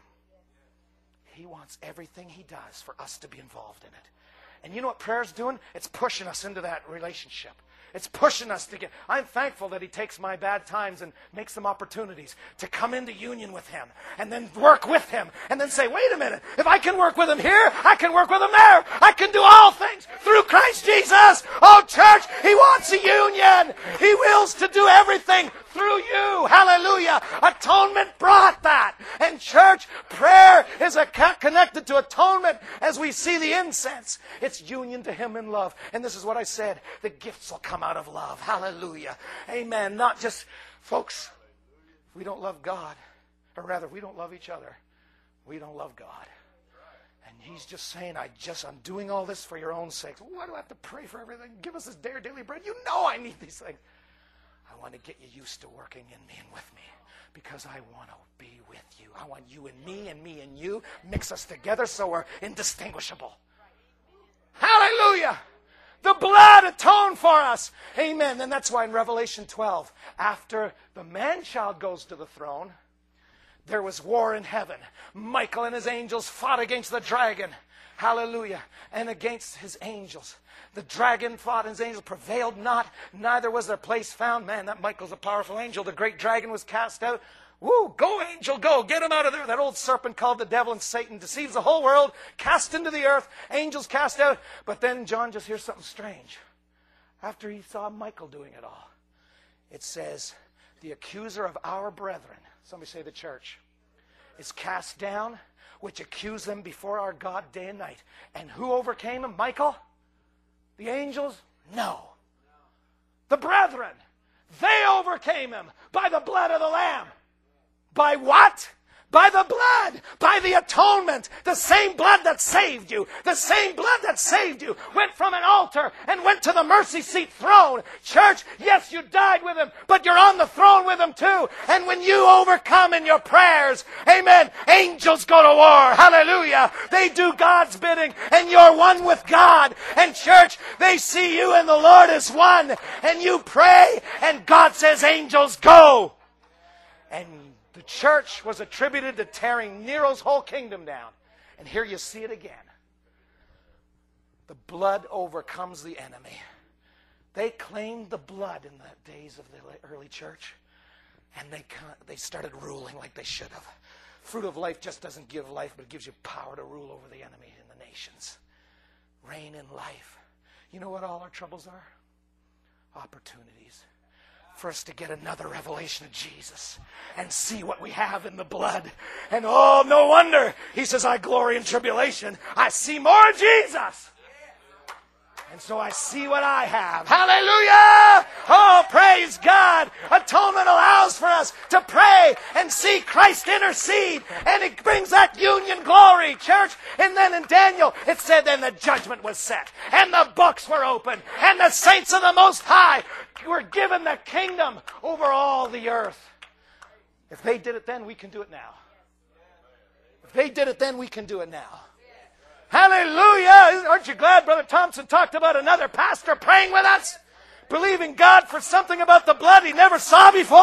He wants everything he does for us to be involved in it. And you know what prayer's doing? It's pushing us into that relationship. It's pushing us to get... I'm thankful that he takes my bad times and makes them opportunities to come into union with him and then work with him and then say, wait a minute, if I can work with him here, I can work with him there. I can do all things through Christ Jesus. Oh, church, he wants a union. He wills to do everything through you. Hallelujah. Atonement brought that. And church, prayer is connected to atonement as we see the incense. It's union to him in love. And this is what I said. The gifts will come out of love. Hallelujah. Amen. Not just, folks, if we don't love God, or rather, if we don't love each other, we don't love God. And he's just saying, I'm doing all this for your own sake. Why do I have to pray for everything? Give us this daily bread. You know I need these things. I want to get you used to working in me and with me because I want to be with you. I want you and me and you. Mix us together so we're indistinguishable. Hallelujah. The blood atoned for us. Amen. And that's why in Revelation 12, after the man-child goes to the throne, there was war in heaven. Michael and his angels fought against the dragon. Hallelujah. And against his angels. The dragon fought and his angels prevailed not. Neither was their place found. Man, that Michael's a powerful angel. The great dragon was cast out. Woo, go angel, go. Get him out of there. That old serpent called the devil and Satan deceives the whole world. Cast into the earth. Angels cast out. But then John just hears something strange. After he saw Michael doing it all. It says, the accuser of our brethren, somebody say the church, is cast down, which accuse them before our God day and night. And who overcame him? Michael? The angels? No. The brethren. They overcame him by the blood of the Lamb. By what? By the blood. By the atonement. The same blood that saved you. The same blood that saved you went from an altar and went to the mercy seat throne. Church, yes, you died with him, but you're on the throne with him too. And when you overcome in your prayers, amen, angels go to war. Hallelujah. They do God's bidding and you're one with God. And church, they see you and the Lord is one. And you pray and God says, angels go. And the church was attributed to tearing Nero's whole kingdom down. And here you see it again. The blood overcomes the enemy. They claimed the blood in the days of the early church. And they started ruling like they should have. Fruit of life just doesn't give life, but it gives you power to rule over the enemy in the nations. Reign in life. You know what all our troubles are? Opportunities for us to get another revelation of Jesus and see what we have in the blood. And oh, no wonder he says, I glory in tribulation. I see more of Jesus. And so I see what I have. Hallelujah! Oh, praise God. Atonement allows for us to pray and see Christ intercede. And it brings that union glory, church. And then in Daniel, it said, then the judgment was set. And the books were opened. And the saints of the Most High were given the kingdom over all the earth. If they did it then, we can do it now. If they did it then, we can do it now. Hallelujah! Aren't you glad Brother Thompson talked about another pastor praying with us? Believing God for something about the blood he never saw before?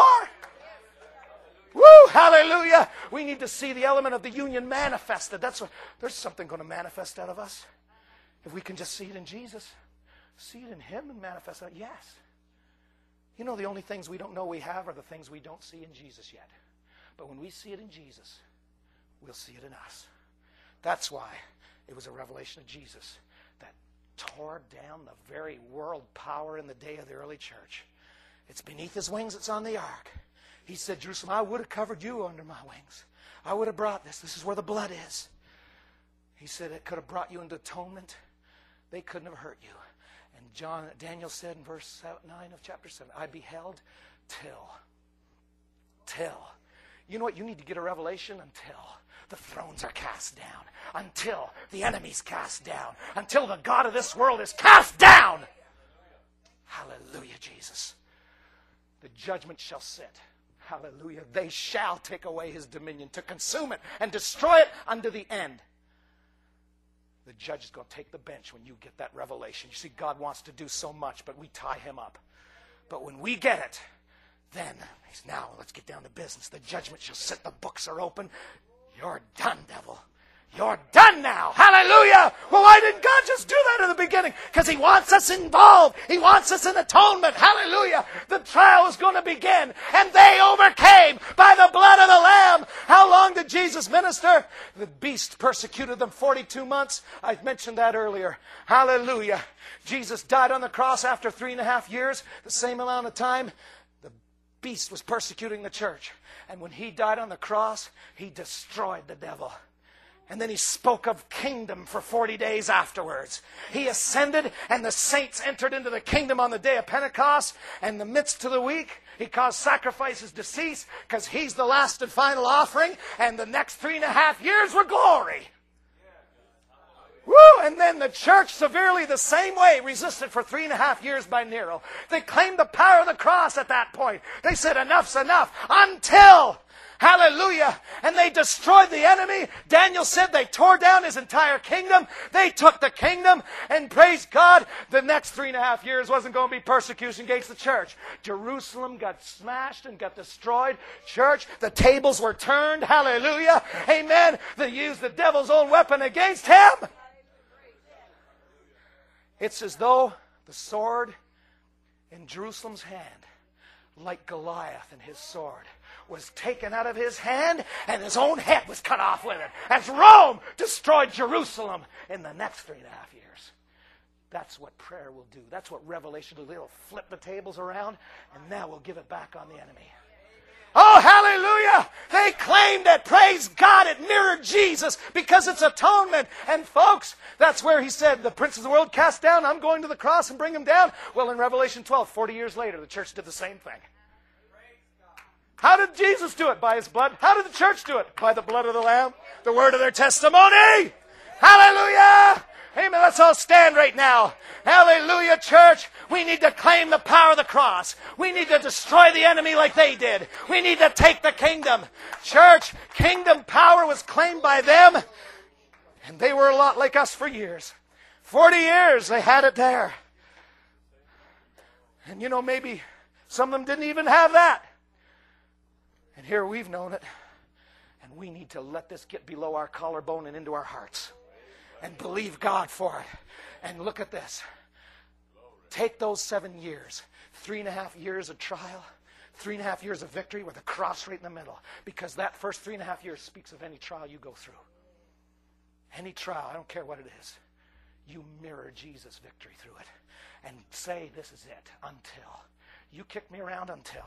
Woo! Hallelujah! We need to see the element of the union manifested. That's what, there's something going to manifest out of us. If we can just see it in Jesus. See it in him and manifest it. Yes. You know, the only things we don't know we have are the things we don't see in Jesus yet. But when we see it in Jesus, we'll see it in us. That's why it was a revelation of Jesus that tore down the very world power in the day of the early church. It's beneath his wings, it's on the ark. He said, Jerusalem, I would have covered you under my wings. I would have brought this. This is where the blood is. He said it could have brought you into atonement. They couldn't have hurt you. And Daniel said in verse 9 of chapter 7, I beheld till. You know what? You need to get a revelation until the thrones are cast down. Until the enemy's cast down. Until the God of this world is cast down. Hallelujah, Jesus. The judgment shall sit. Hallelujah. They shall take away his dominion to consume it and destroy it unto the end. The judge is going to take the bench when you get that revelation. You see, God wants to do so much, but we tie him up. But when we get it, then he's now, let's get down to business. The judgment shall sit. The books are open. You're done, devil. You're done now. Hallelujah. Well, why didn't God just do that in the beginning? Because he wants us involved. He wants us in atonement. Hallelujah. The trial is going to begin. And they overcame by the blood of the Lamb. How long did Jesus minister? The beast persecuted them 42 months. I mentioned that earlier. Hallelujah. Jesus died on the cross after 3.5 years. The same amount of time. The beast was persecuting the church. And when he died on the cross, he destroyed the devil. And then he spoke of kingdom for 40 days afterwards. He ascended, and the saints entered into the kingdom on the day of Pentecost. And in the midst of the week, he caused sacrifices to cease because he's the last and final offering. And the next 3.5 years were glory. Woo! And then the church, severely the same way, resisted for 3.5 years by Nero. They claimed the power of the cross at that point. They said, enough's enough, until... Hallelujah. And they destroyed the enemy. Daniel said they tore down his entire kingdom. They took the kingdom, and praise God, the next 3.5 years wasn't going to be persecution against the church. Jerusalem got smashed and got destroyed. Church, the tables were turned. Hallelujah. Amen. They used the devil's own weapon against him. It's as though the sword in Jerusalem's hand, like Goliath and his sword, was taken out of his hand, and his own head was cut off with it, as Rome destroyed Jerusalem in the next 3.5 years. That's what prayer will do. That's what revelation will do. It'll flip the tables around, and now we'll give it back on the enemy. Oh, hallelujah! They claimed it. Praise God, it mirrored Jesus because it's atonement. And folks, that's where he said, the prince of the world cast down, I'm going to the cross and bring him down. Well, in Revelation 12, 40 years later, the church did the same thing. How did Jesus do it? By his blood. How did the church do it? By the blood of the Lamb. The word of their testimony. Hallelujah. Amen. Let's all stand right now. Hallelujah, church. We need to claim the power of the cross. We need to destroy the enemy like they did. We need to take the kingdom. Church, kingdom power was claimed by them. And they were a lot like us for years. 40 years they had it there. And you know, maybe some of them didn't even have that. And here we've known it. And we need to let this get below our collarbone and into our hearts. And believe God for it. And look at this. Take those 7 years. 3.5 years of trial. 3.5 years of victory with a cross right in the middle. Because that first 3.5 years speaks of any trial you go through. Any trial, I don't care what it is. You mirror Jesus' victory through it. And say, this is it. Until. You kick me around until.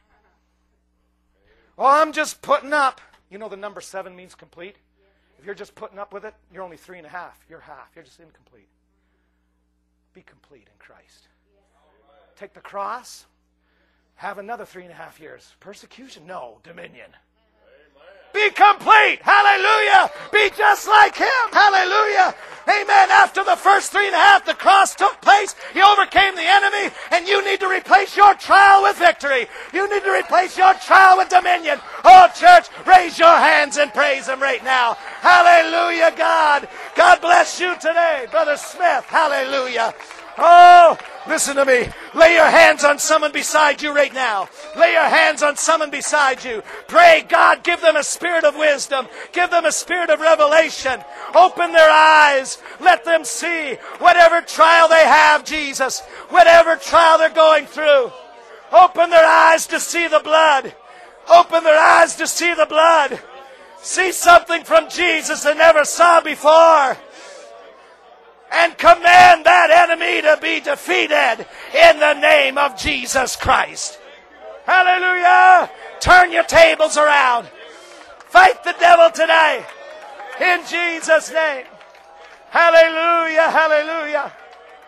Oh, I'm just putting up. You know the number 7 means complete? If you're just putting up with it, you're only 3.5. You're half. You're just incomplete. Be complete in Christ. Take the cross. Have another 3.5 years. Persecution? No. Dominion. Be complete. Hallelujah. Be just like him. Hallelujah. Amen. After the first 3.5, the cross took place. He overcame the enemy. And you need to replace your trial with victory. You need to replace your trial with dominion. Oh, church, raise your hands and praise him right now. Hallelujah, God. God bless you today, Brother Smith. Hallelujah. Oh, listen to me. Lay your hands on someone beside you right now. Lay your hands on someone beside you. Pray, God, give them a spirit of wisdom. Give them a spirit of revelation. Open their eyes. Let them see whatever trial they have, Jesus. Whatever trial they're going through. Open their eyes to see the blood. Open their eyes to see the blood. See something from Jesus they never saw before. And command that enemy to be defeated in the name of Jesus Christ. Hallelujah. Turn your tables around. Fight the devil today. In Jesus' name. Hallelujah, hallelujah.